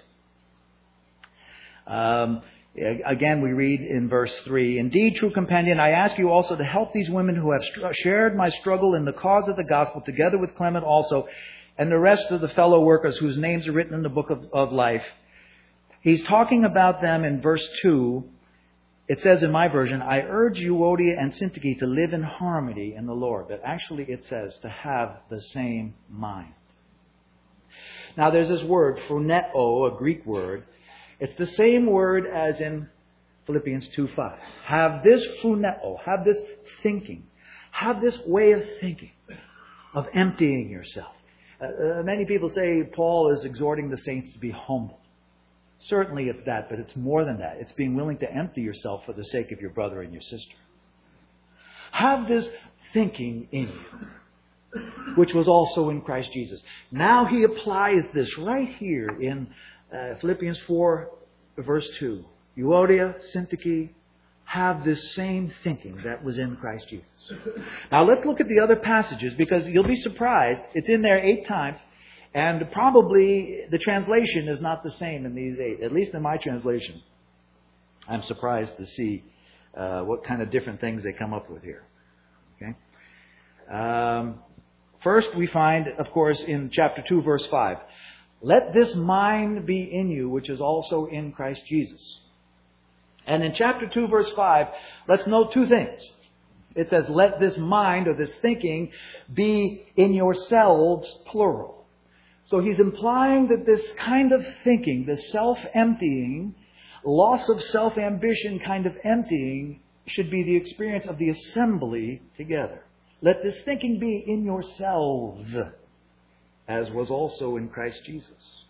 um, again we read in verse three, indeed, true companion, I ask you also to help these women who have st- shared my struggle in the cause of the gospel, together with Clement also, and the rest of the fellow workers whose names are written in the book of, of life. He's talking about them in verse two. It says in my version, I urge Euodia and Syntyche to live in harmony in the Lord. But actually it says to have the same mind. Now there's this word, phroneo, a Greek word. It's the same word as in Philippians two five. Have this phroneo, have this thinking, have this way of thinking, of emptying yourself. Uh, uh, many people say Paul is exhorting the saints to be humble. Certainly it's that, but it's more than that. It's being willing to empty yourself for the sake of your brother and your sister. Have this thinking in you, which was also in Christ Jesus. Now he applies this right here in uh, Philippians four, verse two. Euodia, Syntyche, have this same thinking that was in Christ Jesus. Now let's look at the other passages, because you'll be surprised. It's in there eight times. And probably the translation is not the same in these eight, at least in my translation. I'm surprised to see uh, what kind of different things they come up with here. Okay. Um, first, we find, of course, in chapter two, verse five, let this mind be in you, which is also in Christ Jesus. And in chapter two, verse five, let's note two things. It says, let this mind, or this thinking, be in yourselves, plural. So he's implying that this kind of thinking, this self-emptying, loss of self-ambition kind of emptying, should be the experience of the assembly together. Let this thinking be in yourselves, as was also in Christ Jesus.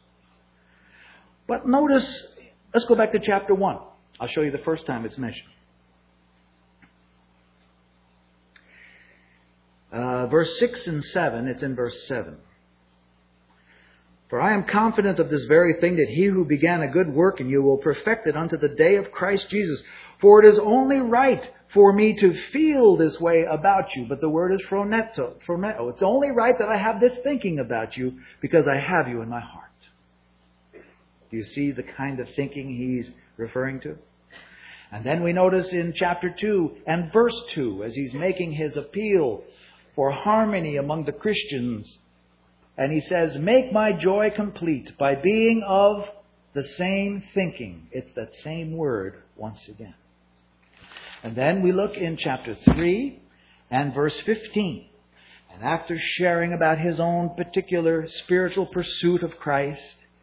But notice, let's go back to chapter one. I'll show you the first time it's mentioned. Uh, verse six and seven, it's in verse seven. For I am confident of this very thing, that he who began a good work in you will perfect it unto the day of Christ Jesus. For it is only right for me to feel this way about you. But the word is phroneo. phroneo. It's only right that I have this thinking about you, because I have you in my heart. Do you see the kind of thinking he's referring to? And then we notice in chapter two and verse two, as he's making his appeal for harmony among the Christians, and he says, make my joy complete by being of the same thinking. It's that same word once again. And then we look in chapter three and verse fifteen. And after sharing about his own particular spiritual pursuit of Christ,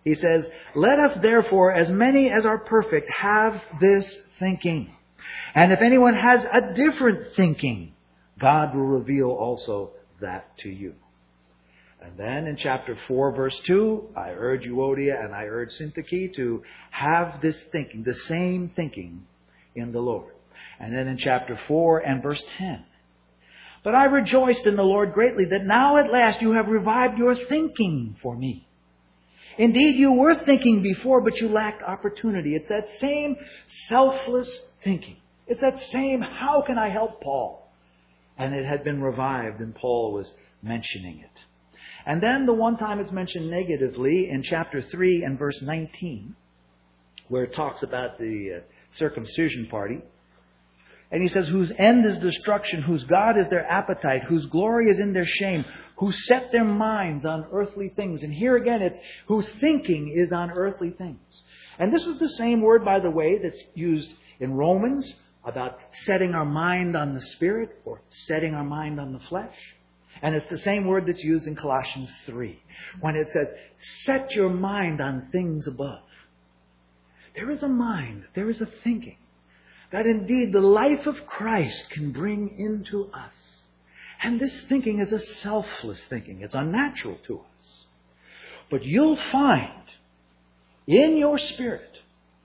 He says, "Let us therefore, as many as are perfect, have this thinking. And if anyone has a different thinking, God will reveal also that to you." And then in chapter four, verse two, I urge Euodia and I urge Syntyche to have this thinking, the same thinking in the Lord. And then in chapter four and verse ten, "But I rejoiced in the Lord greatly that now at last you have revived your thinking for me. Indeed, you were thinking before, but you lacked opportunity." It's that same selfless thinking. It's that same, how can I help Paul? And it had been revived, and Paul was mentioning it. And then the one time it's mentioned negatively in chapter three and verse nineteen, where it talks about the uh, circumcision party. And he says, "Whose end is destruction, whose God is their appetite, whose glory is in their shame, who set their minds on earthly things." And here again, it's whose thinking is on earthly things. And this is the same word, by the way, that's used in Romans about setting our mind on the Spirit or setting our mind on the flesh. And it's the same word that's used in Colossians three, when it says, "Set your mind on things above." There is a mind, there is a thinking that indeed the life of Christ can bring into us. And this thinking is a selfless thinking. It's unnatural to us. But you'll find in your spirit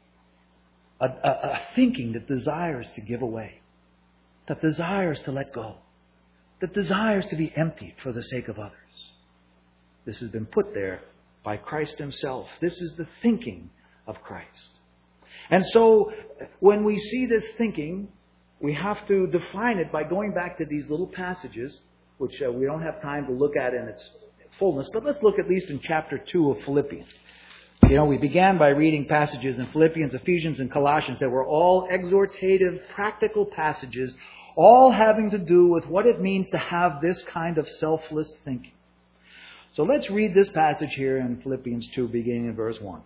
a, a, a thinking that desires to give away, that desires to let go, that desires to be emptied for the sake of others. This has been put there by Christ Himself. This is the thinking of Christ. And so, when we see this thinking, we have to define it by going back to these little passages, which uh, we don't have time to look at in its fullness, but let's look at least in chapter two of Philippians. You know, we began by reading passages in Philippians, Ephesians, and Colossians that were all exhortative, practical passages, all having to do with what it means to have this kind of selfless thinking. So let's read this passage here in Philippians two, beginning in verse one.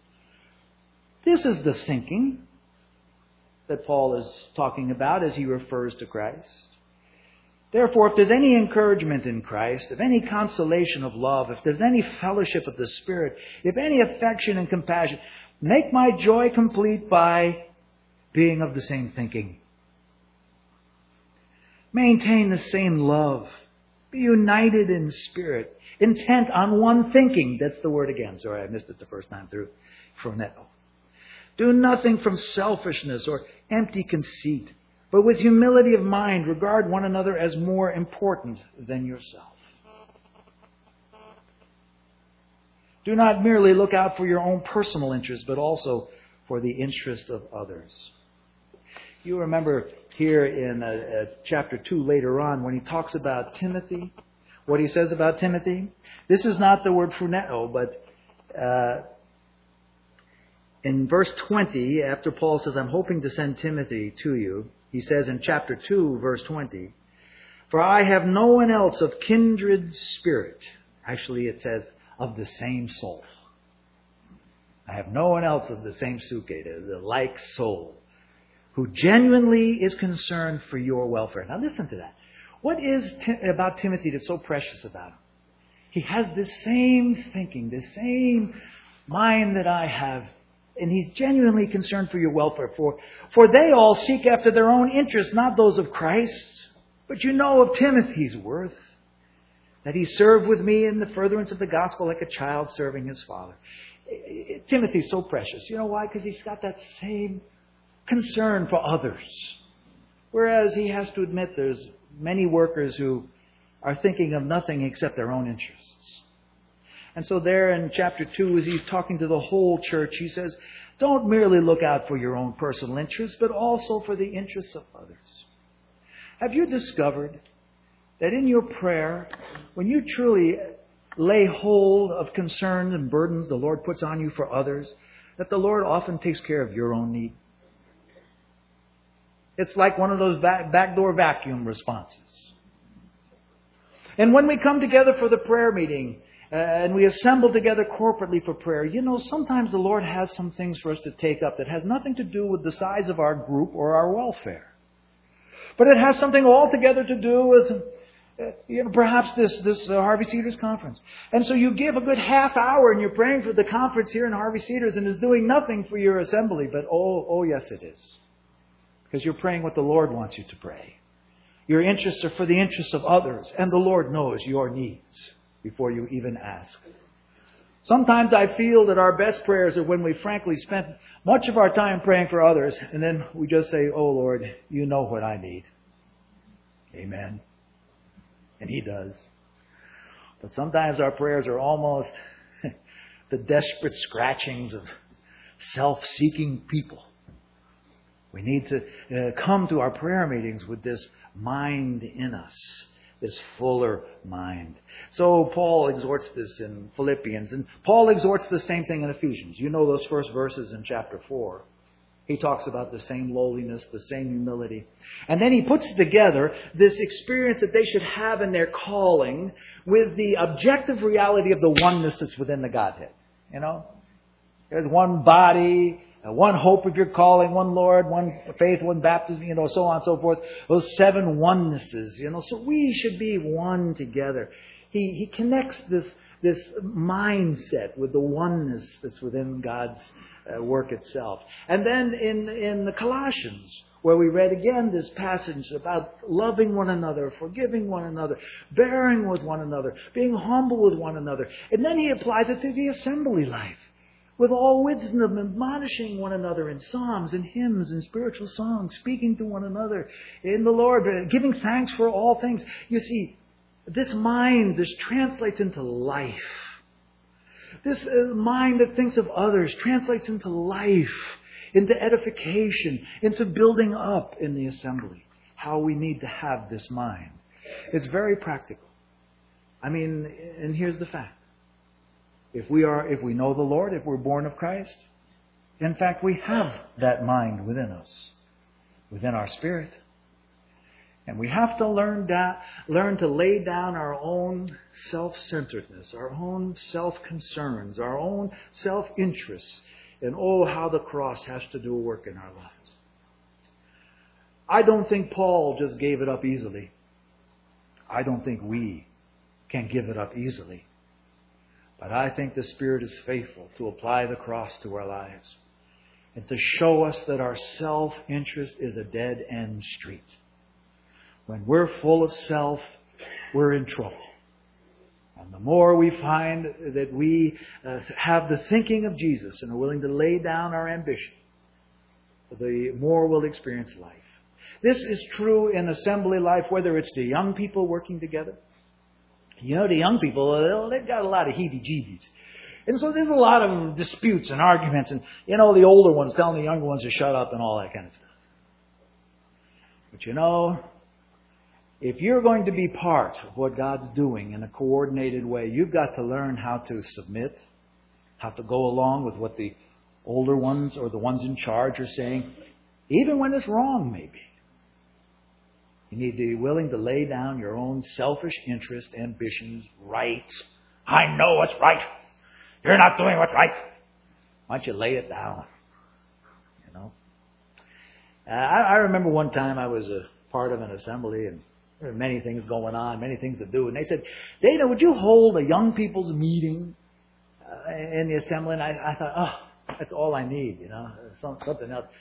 This is the thinking that Paul is talking about as he refers to Christ. "Therefore, if there's any encouragement in Christ, if any consolation of love, if there's any fellowship of the Spirit, if any affection and compassion, make my joy complete by being of the same thinking. Maintain the same love. Be united in spirit, intent on one thinking." That's the word again. Sorry, I missed it the first time through. Phroneo. "Do nothing from selfishness or empty conceit, but with humility of mind regard one another as more important than yourself. Do not merely look out for your own personal interest, but also for the interest of others." You remember here in uh, uh, chapter two later on when he talks about Timothy, what he says about Timothy. This is not the word phroneo, but uh, in verse twenty, after Paul says, "I'm hoping to send Timothy to you," he says in chapter two, verse twenty, "For I have no one else of kindred spirit." Actually, it says, "of the same soul." I have no one else of the same suke, the like soul, who genuinely is concerned for your welfare. Now listen to that. What is about Timothy that's so precious about him? He has the same thinking, the same mind that I have. And he's genuinely concerned for your welfare. For, for they all seek after their own interests, not those of Christ. But you know of Timothy's worth, that he served with me in the furtherance of the gospel like a child serving his father. Timothy's so precious. You know why? Because he's got that same concern for others. Whereas he has to admit there's many workers who are thinking of nothing except their own interests. And so there in chapter two, as he's talking to the whole church, he says, don't merely look out for your own personal interests, but also for the interests of others. Have you discovered that in your prayer, when you truly lay hold of concerns and burdens the Lord puts on you for others, that the Lord often takes care of your own need? It's like one of those back, backdoor vacuum responses. And when we come together for the prayer meeting, uh, and we assemble together corporately for prayer, you know, sometimes the Lord has some things for us to take up that has nothing to do with the size of our group or our welfare. But it has something altogether to do with uh, you know, perhaps this, this uh, Harvey Cedars conference. And so you give a good half hour and you're praying for the conference here in Harvey Cedars and it's doing nothing for your assembly. But oh, oh yes it is. Because you're praying what the Lord wants you to pray. Your interests are for the interests of others. And the Lord knows your needs before you even ask. Sometimes I feel that our best prayers are when we frankly spent much of our time praying for others. And then we just say, oh Lord, you know what I need. Amen. And He does. But sometimes our prayers are almost the desperate scratchings of self-seeking people. We need to uh, come to our prayer meetings with this mind in us, this fuller mind. So Paul exhorts this in Philippians, and Paul exhorts the same thing in Ephesians. You know those first verses in chapter four. He talks about the same lowliness, the same humility. And then he puts together this experience that they should have in their calling with the objective reality of the oneness that's within the Godhead. You know, there's one body, one hope of your calling, one Lord, one faith, one baptism, you know, so on and so forth. Those seven onenesses, you know. So we should be one together. He he connects this this mindset with the oneness that's within God's uh, work itself. And then in in the Colossians, where we read again this passage about loving one another, forgiving one another, bearing with one another, being humble with one another. And then he applies it to the assembly life. With all wisdom, admonishing one another in psalms and hymns and spiritual songs, speaking to one another in the Lord, giving thanks for all things. You see, this mind, this translates into life. This mind that thinks of others translates into life, into edification, into building up in the assembly. How we need to have this mind. It's very practical. I mean, and here's the fact. If we are, if we know the Lord, if we're born of Christ, in fact, we have that mind within us, within our spirit. And we have to learn that, learn to lay down our own self-centeredness, our own self-concerns, our own self-interests, and oh, how the cross has to do a work in our lives. I don't think Paul just gave it up easily. I don't think we can give it up easily. But I think the Spirit is faithful to apply the cross to our lives and to show us that our self-interest is a dead-end street. When we're full of self, we're in trouble. And the more we find that we uh, have the thinking of Jesus and are willing to lay down our ambition, the more we'll experience life. This is true in assembly life, whether it's the young people working together. You know, the young people, they've got a lot of heebie-jeebies. And so there's a lot of disputes and arguments. And, you know, the older ones telling the younger ones to shut up and all that kind of stuff. But, you know, if you're going to be part of what God's doing in a coordinated way, you've got to learn how to submit, how to go along with what the older ones or the ones in charge are saying, even when it's wrong, maybe. You need to be willing to lay down your own selfish interest, ambitions, rights. I know what's right. You're not doing what's right. Why don't you lay it down? You know. Uh, I, I remember one time I was a part of an assembly, and there were many things going on, many things to do. And they said, Dana, would you hold a young people's meeting uh, in the assembly? And I, I thought, oh, that's all I need. You know, Some, something else.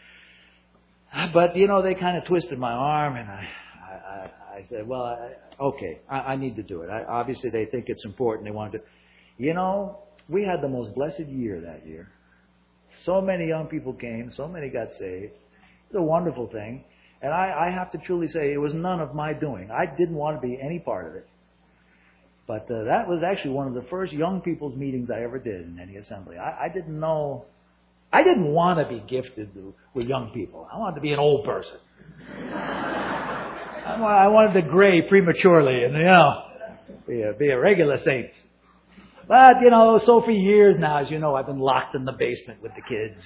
But you know, they kind of twisted my arm, and I. I, I said, well, I, okay, I, I need to do it. I, obviously, they think it's important. They want to. You know, we had the most blessed year that year. So many young people came. So many got saved. It's a wonderful thing. And I, I have to truly say it was none of my doing. I didn't want to be any part of it. But uh, that was actually one of the first young people's meetings I ever did in any assembly. I, I didn't know. I didn't want to be gifted with young people. I wanted to be an old person. I wanted to gray prematurely and, you know, be a, be a regular saint. But, you know, so for years now, as you know, I've been locked in the basement with the kids.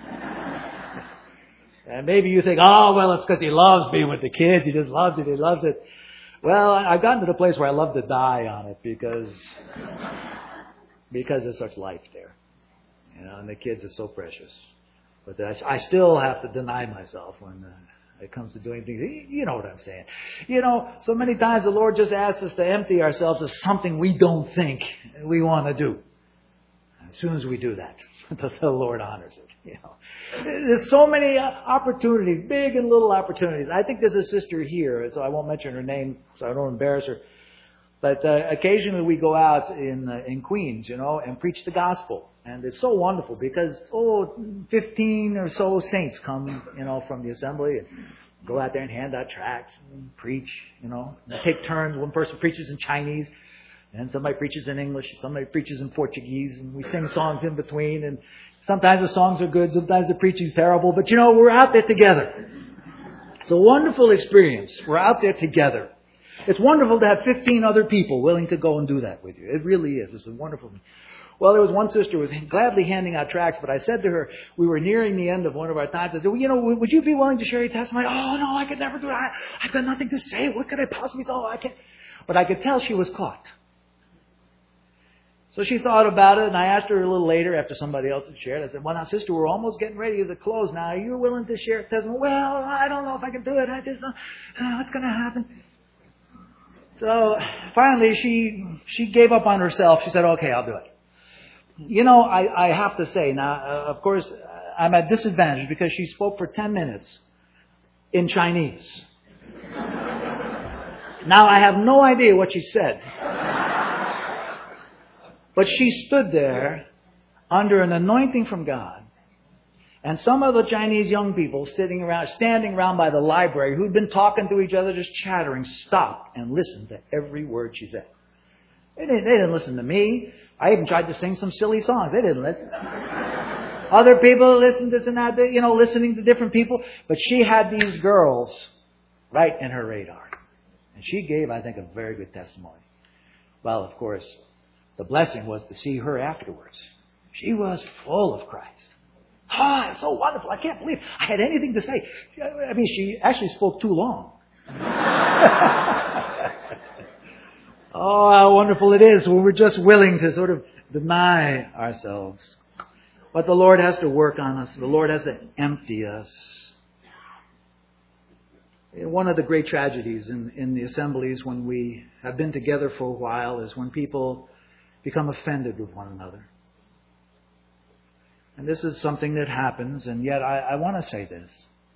And maybe you think, oh, well, it's because he loves being with the kids. He just loves it. He loves it. Well, I've gotten to the place where I love to die on it because, because there's such life there. You know, and the kids are so precious. But I still have to deny myself when... Uh, it comes to doing things. You know what I'm saying. You know, so many times the Lord just asks us to empty ourselves of something we don't think we want to do. As soon as we do that, the Lord honors it. You know, there's so many opportunities, big and little opportunities. I think there's a sister here, so I won't mention her name so I don't embarrass her. But uh, occasionally we go out in uh, in Queens, you know, and preach the gospel. And it's so wonderful because, oh, fifteen or so saints come, you know, from the assembly and go out there and hand out tracts and preach, you know. And they take turns. One person preaches in Chinese and somebody preaches in English. Somebody preaches in Portuguese. And we sing songs in between. And sometimes the songs are good. Sometimes the preaching's terrible. But, you know, we're out there together. It's a wonderful experience. We're out there together. It's wonderful to have fifteen other people willing to go and do that with you. It really is. It's a wonderful thing. Well, there was one sister who was gladly handing out tracts, but I said to her, we were nearing the end of one of our times. I said, well, you know, would you be willing to share your testimony? Oh, no, I could never do it. I, I've got nothing to say. What could I possibly do? I can't. But I could tell she was caught. So she thought about it, and I asked her a little later after somebody else had shared. I said, well, now, sister, we're almost getting ready to close now. Are you willing to share a testimony? Well, I don't know if I can do it. I just don't know what's going to happen. So finally, she she gave up on herself. She said, okay, I'll do it. You know, I, I have to say, now, uh, of course, I'm at disadvantage because she spoke for ten minutes in Chinese. Now, I have no idea what she said. But she stood there under an anointing from God. And some of the Chinese young people sitting around, standing around by the library who'd been talking to each other, just chattering, stopped and listened to every word she said. They didn't, they didn't listen to me. I even tried to sing some silly songs. They didn't listen. Other people listened to this and that, you know, listening to different people. But she had these girls right in her radar. And she gave, I think, a very good testimony. Well, of course, the blessing was to see her afterwards. She was full of Christ. Ah, it's so wonderful. I can't believe I had anything to say. I mean, she actually spoke too long. Oh, how wonderful it is when we're just willing to sort of deny ourselves. But the Lord has to work on us. The Lord has to empty us. One of the great tragedies in, in the assemblies when we have been together for a while is when people become offended with one another. And this is something that happens, and yet I, I want to say this.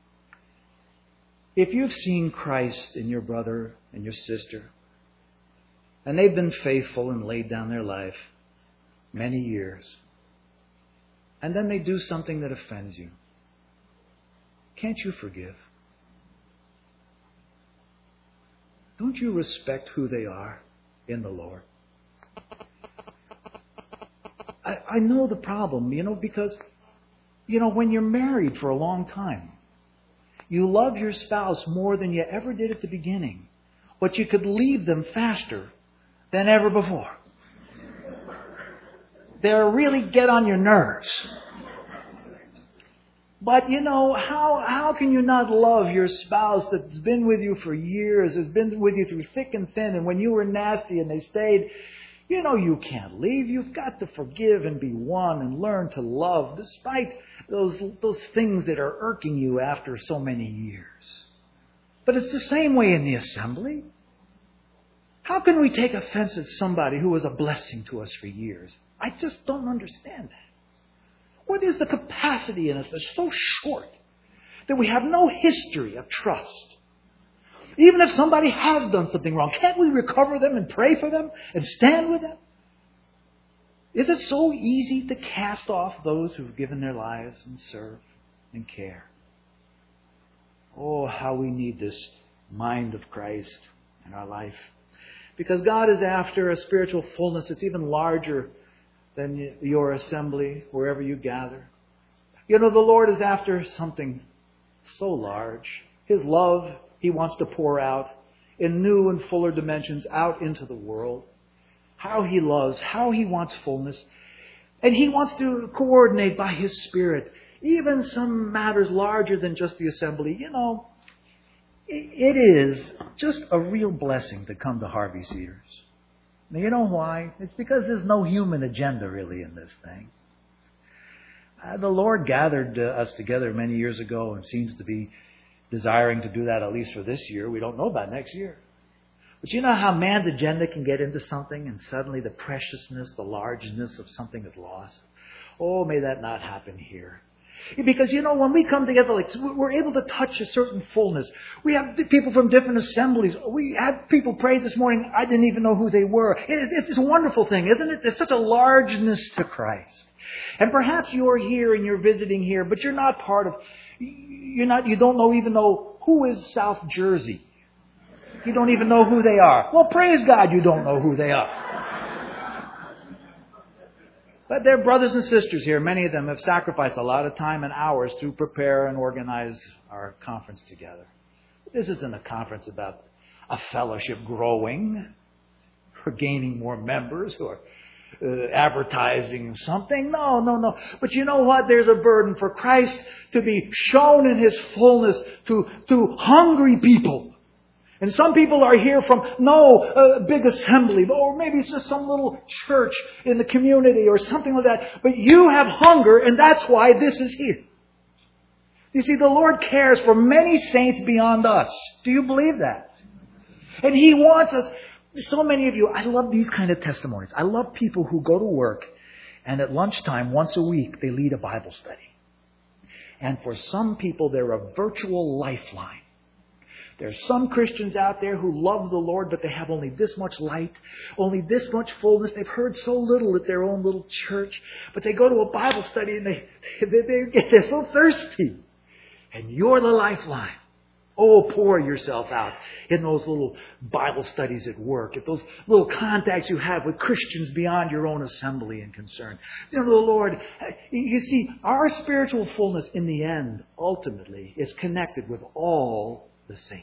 If you've seen Christ in your brother and your sister, and they've been faithful and laid down their life many years, and then they do something that offends you, can't you forgive? Don't you respect who they are in the Lord? I, I know the problem, you know, because, you know, when you're married for a long time, you love your spouse more than you ever did at the beginning, but you could leave them faster than ever before. They really get on your nerves. But, you know, how how can you not love your spouse that's been with you for years, has been with you through thick and thin, and when you were nasty and they stayed, you know you can't leave. You've got to forgive and be one and learn to love despite those, those things that are irking you after so many years. But it's the same way in the assembly. How can we take offense at somebody who was a blessing to us for years? I just don't understand that. What is the capacity in us that's so short that we have no history of trust? Even if somebody has done something wrong, can't we recover them and pray for them and stand with them? Is it so easy to cast off those who've given their lives and serve and care? Oh, how we need this mind of Christ in our life. Because God is after a spiritual fullness that's even larger than your assembly, wherever you gather. You know, the Lord is after something so large. His love, He wants to pour out in new and fuller dimensions out into the world. How He loves, how He wants fullness. And He wants to coordinate by His Spirit even some matters larger than just the assembly. You know, it is just a real blessing to come to Harvey Cedars. Now, you know why? It's because there's no human agenda really in this thing. Uh, the Lord gathered uh, us together many years ago and seems to be desiring to do that at least for this year. We don't know about next year. But you know how man's agenda can get into something and suddenly the preciousness, the largeness of something is lost? Oh, may that not happen here. Because, you know, when we come together, like we're able to touch a certain fullness. We have people from different assemblies. We had people pray this morning. I didn't even know who they were. It's a wonderful thing, isn't it? There's such a largeness to Christ. And perhaps you're here and you're visiting here, but you're not part of, you're not, you don't know even know who is South Jersey. You don't even know who they are. Well, praise God you don't know who they are. But they're brothers and sisters here. Many of them have sacrificed a lot of time and hours to prepare and organize our conference together. This isn't a conference about a fellowship growing or gaining more members or uh, advertising something. No, no, no. But you know what? There's a burden for Christ to be shown in His fullness to, to hungry people. And some people are here from no uh, big assembly, or maybe it's just some little church in the community or something like that. But you have hunger, and that's why this is here. You see, the Lord cares for many saints beyond us. Do you believe that? And He wants us. So many of you, I love these kind of testimonies. I love people who go to work, and at lunchtime, once a week, they lead a Bible study. And for some people, they're a virtual lifeline. There's some Christians out there who love the Lord, but they have only this much light, only this much fullness. They've heard so little at their own little church, but they go to a Bible study and they, they, they, they're so thirsty. And you're the lifeline. Oh, pour yourself out in those little Bible studies at work, at those little contacts you have with Christians beyond your own assembly and concern. You know, the Lord, you see, our spiritual fullness in the end, ultimately, is connected with all the saints.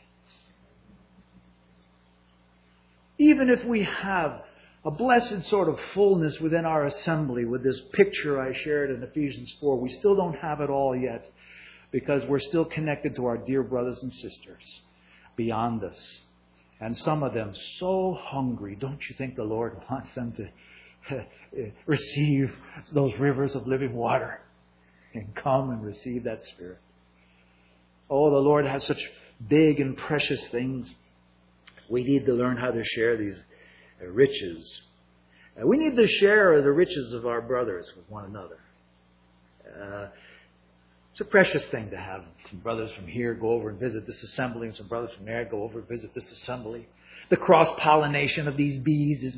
Even if we have a blessed sort of fullness within our assembly with this picture I shared in Ephesians four, we still don't have it all yet because we're still connected to our dear brothers and sisters beyond us. And some of them so hungry. Don't you think the Lord wants them to receive those rivers of living water and come and receive that Spirit? Oh, the Lord has such big and precious things. We need to learn how to share these riches. We need to share the riches of our brothers with one another. Uh, it's a precious thing to have some brothers from here go over and visit this assembly, and some brothers from there go over and visit this assembly. The cross-pollination of these bees is...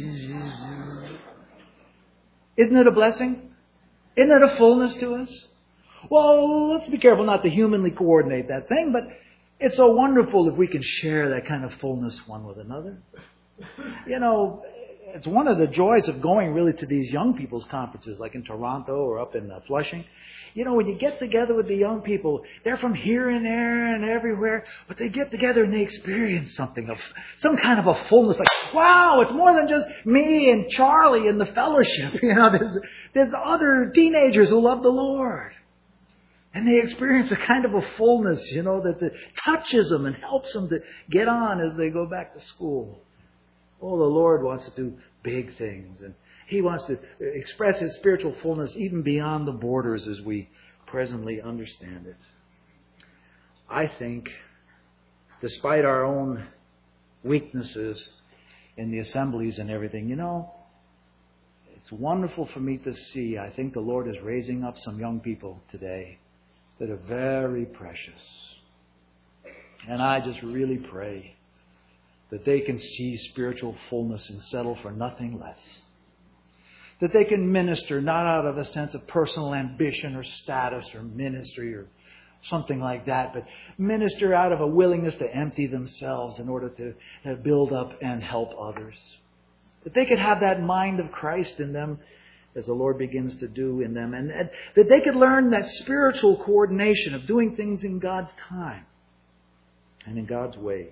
Isn't it a blessing? Isn't it a fullness to us? Well, let's be careful not to humanly coordinate that thing, but it's so wonderful if we can share that kind of fullness one with another. You know, it's one of the joys of going really to these young people's conferences, like in Toronto or up in uh, Flushing. You know, when you get together with the young people, they're from here and there and everywhere, but they get together and they experience something of some kind of a fullness. Like, wow, it's more than just me and Charlie and the fellowship. You know, there's there's other teenagers who love the Lord. And they experience a kind of a fullness, you know, that, that touches them and helps them to get on as they go back to school. Oh, the Lord wants to do big things. And He wants to express His spiritual fullness even beyond the borders as we presently understand it. I think, despite our own weaknesses in the assemblies and everything, you know, it's wonderful for me to see. I think the Lord is raising up some young people today that are very precious. And I just really pray that they can see spiritual fullness and settle for nothing less. That they can minister not out of a sense of personal ambition or status or ministry or something like that, but minister out of a willingness to empty themselves in order to build up and help others. That they could have that mind of Christ in them as the Lord begins to do in them. And, and that they could learn that spiritual coordination of doing things in God's time and in God's way.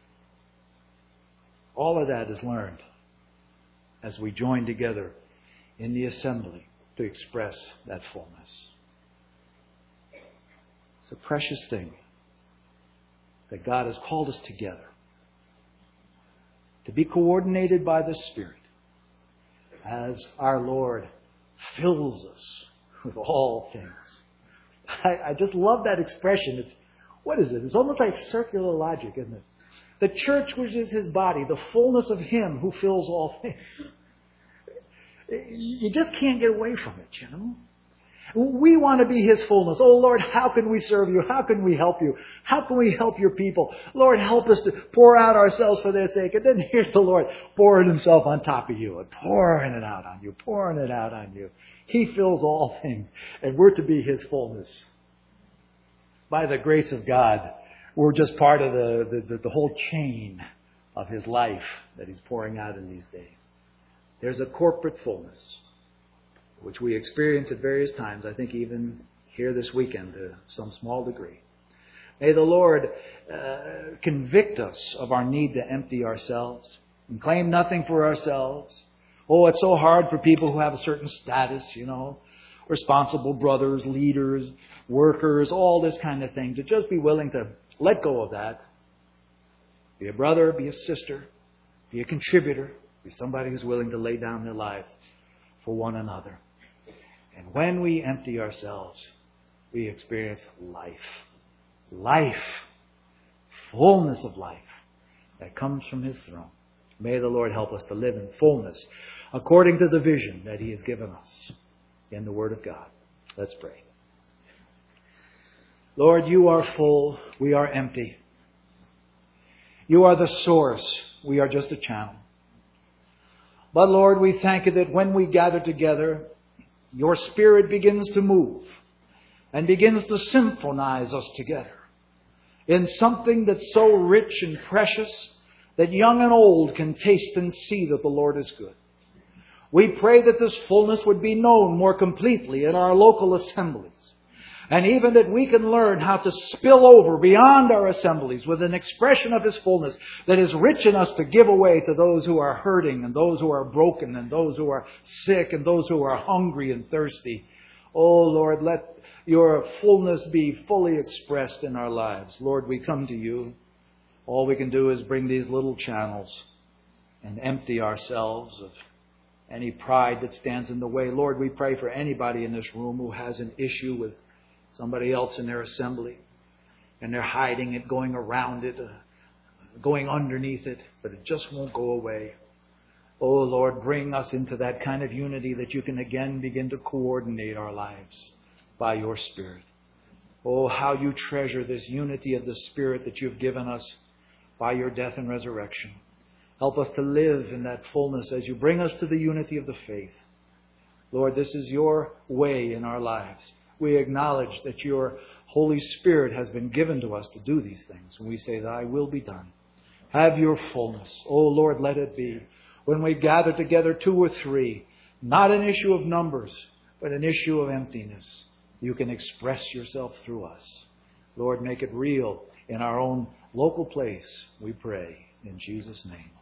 All of that is learned as we join together in the assembly to express that fullness. It's a precious thing that God has called us together to be coordinated by the Spirit as our Lord fills us with all things. I, I just love that expression. It's What is it? It's almost like circular logic, isn't it? The church, which is His body, the fullness of Him who fills all things. You just can't get away from it, you know. We want to be His fullness. Oh, Lord, how can we serve You? How can we help You? How can we help Your people? Lord, help us to pour out ourselves for their sake. And then here's the Lord pouring Himself on top of you and pouring it out on you, pouring it out on you. He fills all things, and we're to be His fullness. By the grace of God, we're just part of the, the, the whole chain of His life that He's pouring out in these days. There's a corporate fullness, which we experience at various times, I think even here this weekend to some small degree. May the Lord uh, convict us of our need to empty ourselves and claim nothing for ourselves. Oh, it's so hard for people who have a certain status, you know, responsible brothers, leaders, workers, all this kind of thing, to just be willing to let go of that. Be a brother, be a sister, be a contributor, be somebody who's willing to lay down their lives for one another. And when we empty ourselves, we experience life. Life. Fullness of life that comes from His throne. May the Lord help us to live in fullness according to the vision that He has given us in the Word of God. Let's pray. Lord, You are full. We are empty. You are the source. We are just a channel. But Lord, we thank You that when we gather together, Your Spirit begins to move and begins to symphonize us together in something that's so rich and precious that young and old can taste and see that the Lord is good. We pray that this fullness would be known more completely in our local assemblies. And even that we can learn how to spill over beyond our assemblies with an expression of His fullness that is rich in us to give away to those who are hurting and those who are broken and those who are sick and those who are hungry and thirsty. Oh Lord, let Your fullness be fully expressed in our lives. Lord, we come to You. All we can do is bring these little channels and empty ourselves of any pride that stands in the way. Lord, we pray for anybody in this room who has an issue with somebody else in their assembly, and they're hiding it, going around it, uh, going underneath it, but it just won't go away. Oh Lord, bring us into that kind of unity that You can again begin to coordinate our lives by Your Spirit. Oh, how You treasure this unity of the Spirit that You've given us by Your death and resurrection. Help us to live in that fullness as You bring us to the unity of the faith. Lord, this is Your way in our lives. We acknowledge that Your Holy Spirit has been given to us to do these things. And we say, Thy will be done. Have Your fullness. Oh Lord, let it be. When we gather together two or three, not an issue of numbers, but an issue of emptiness, You can express Yourself through us. Lord, make it real in our own local place, we pray. In Jesus' name.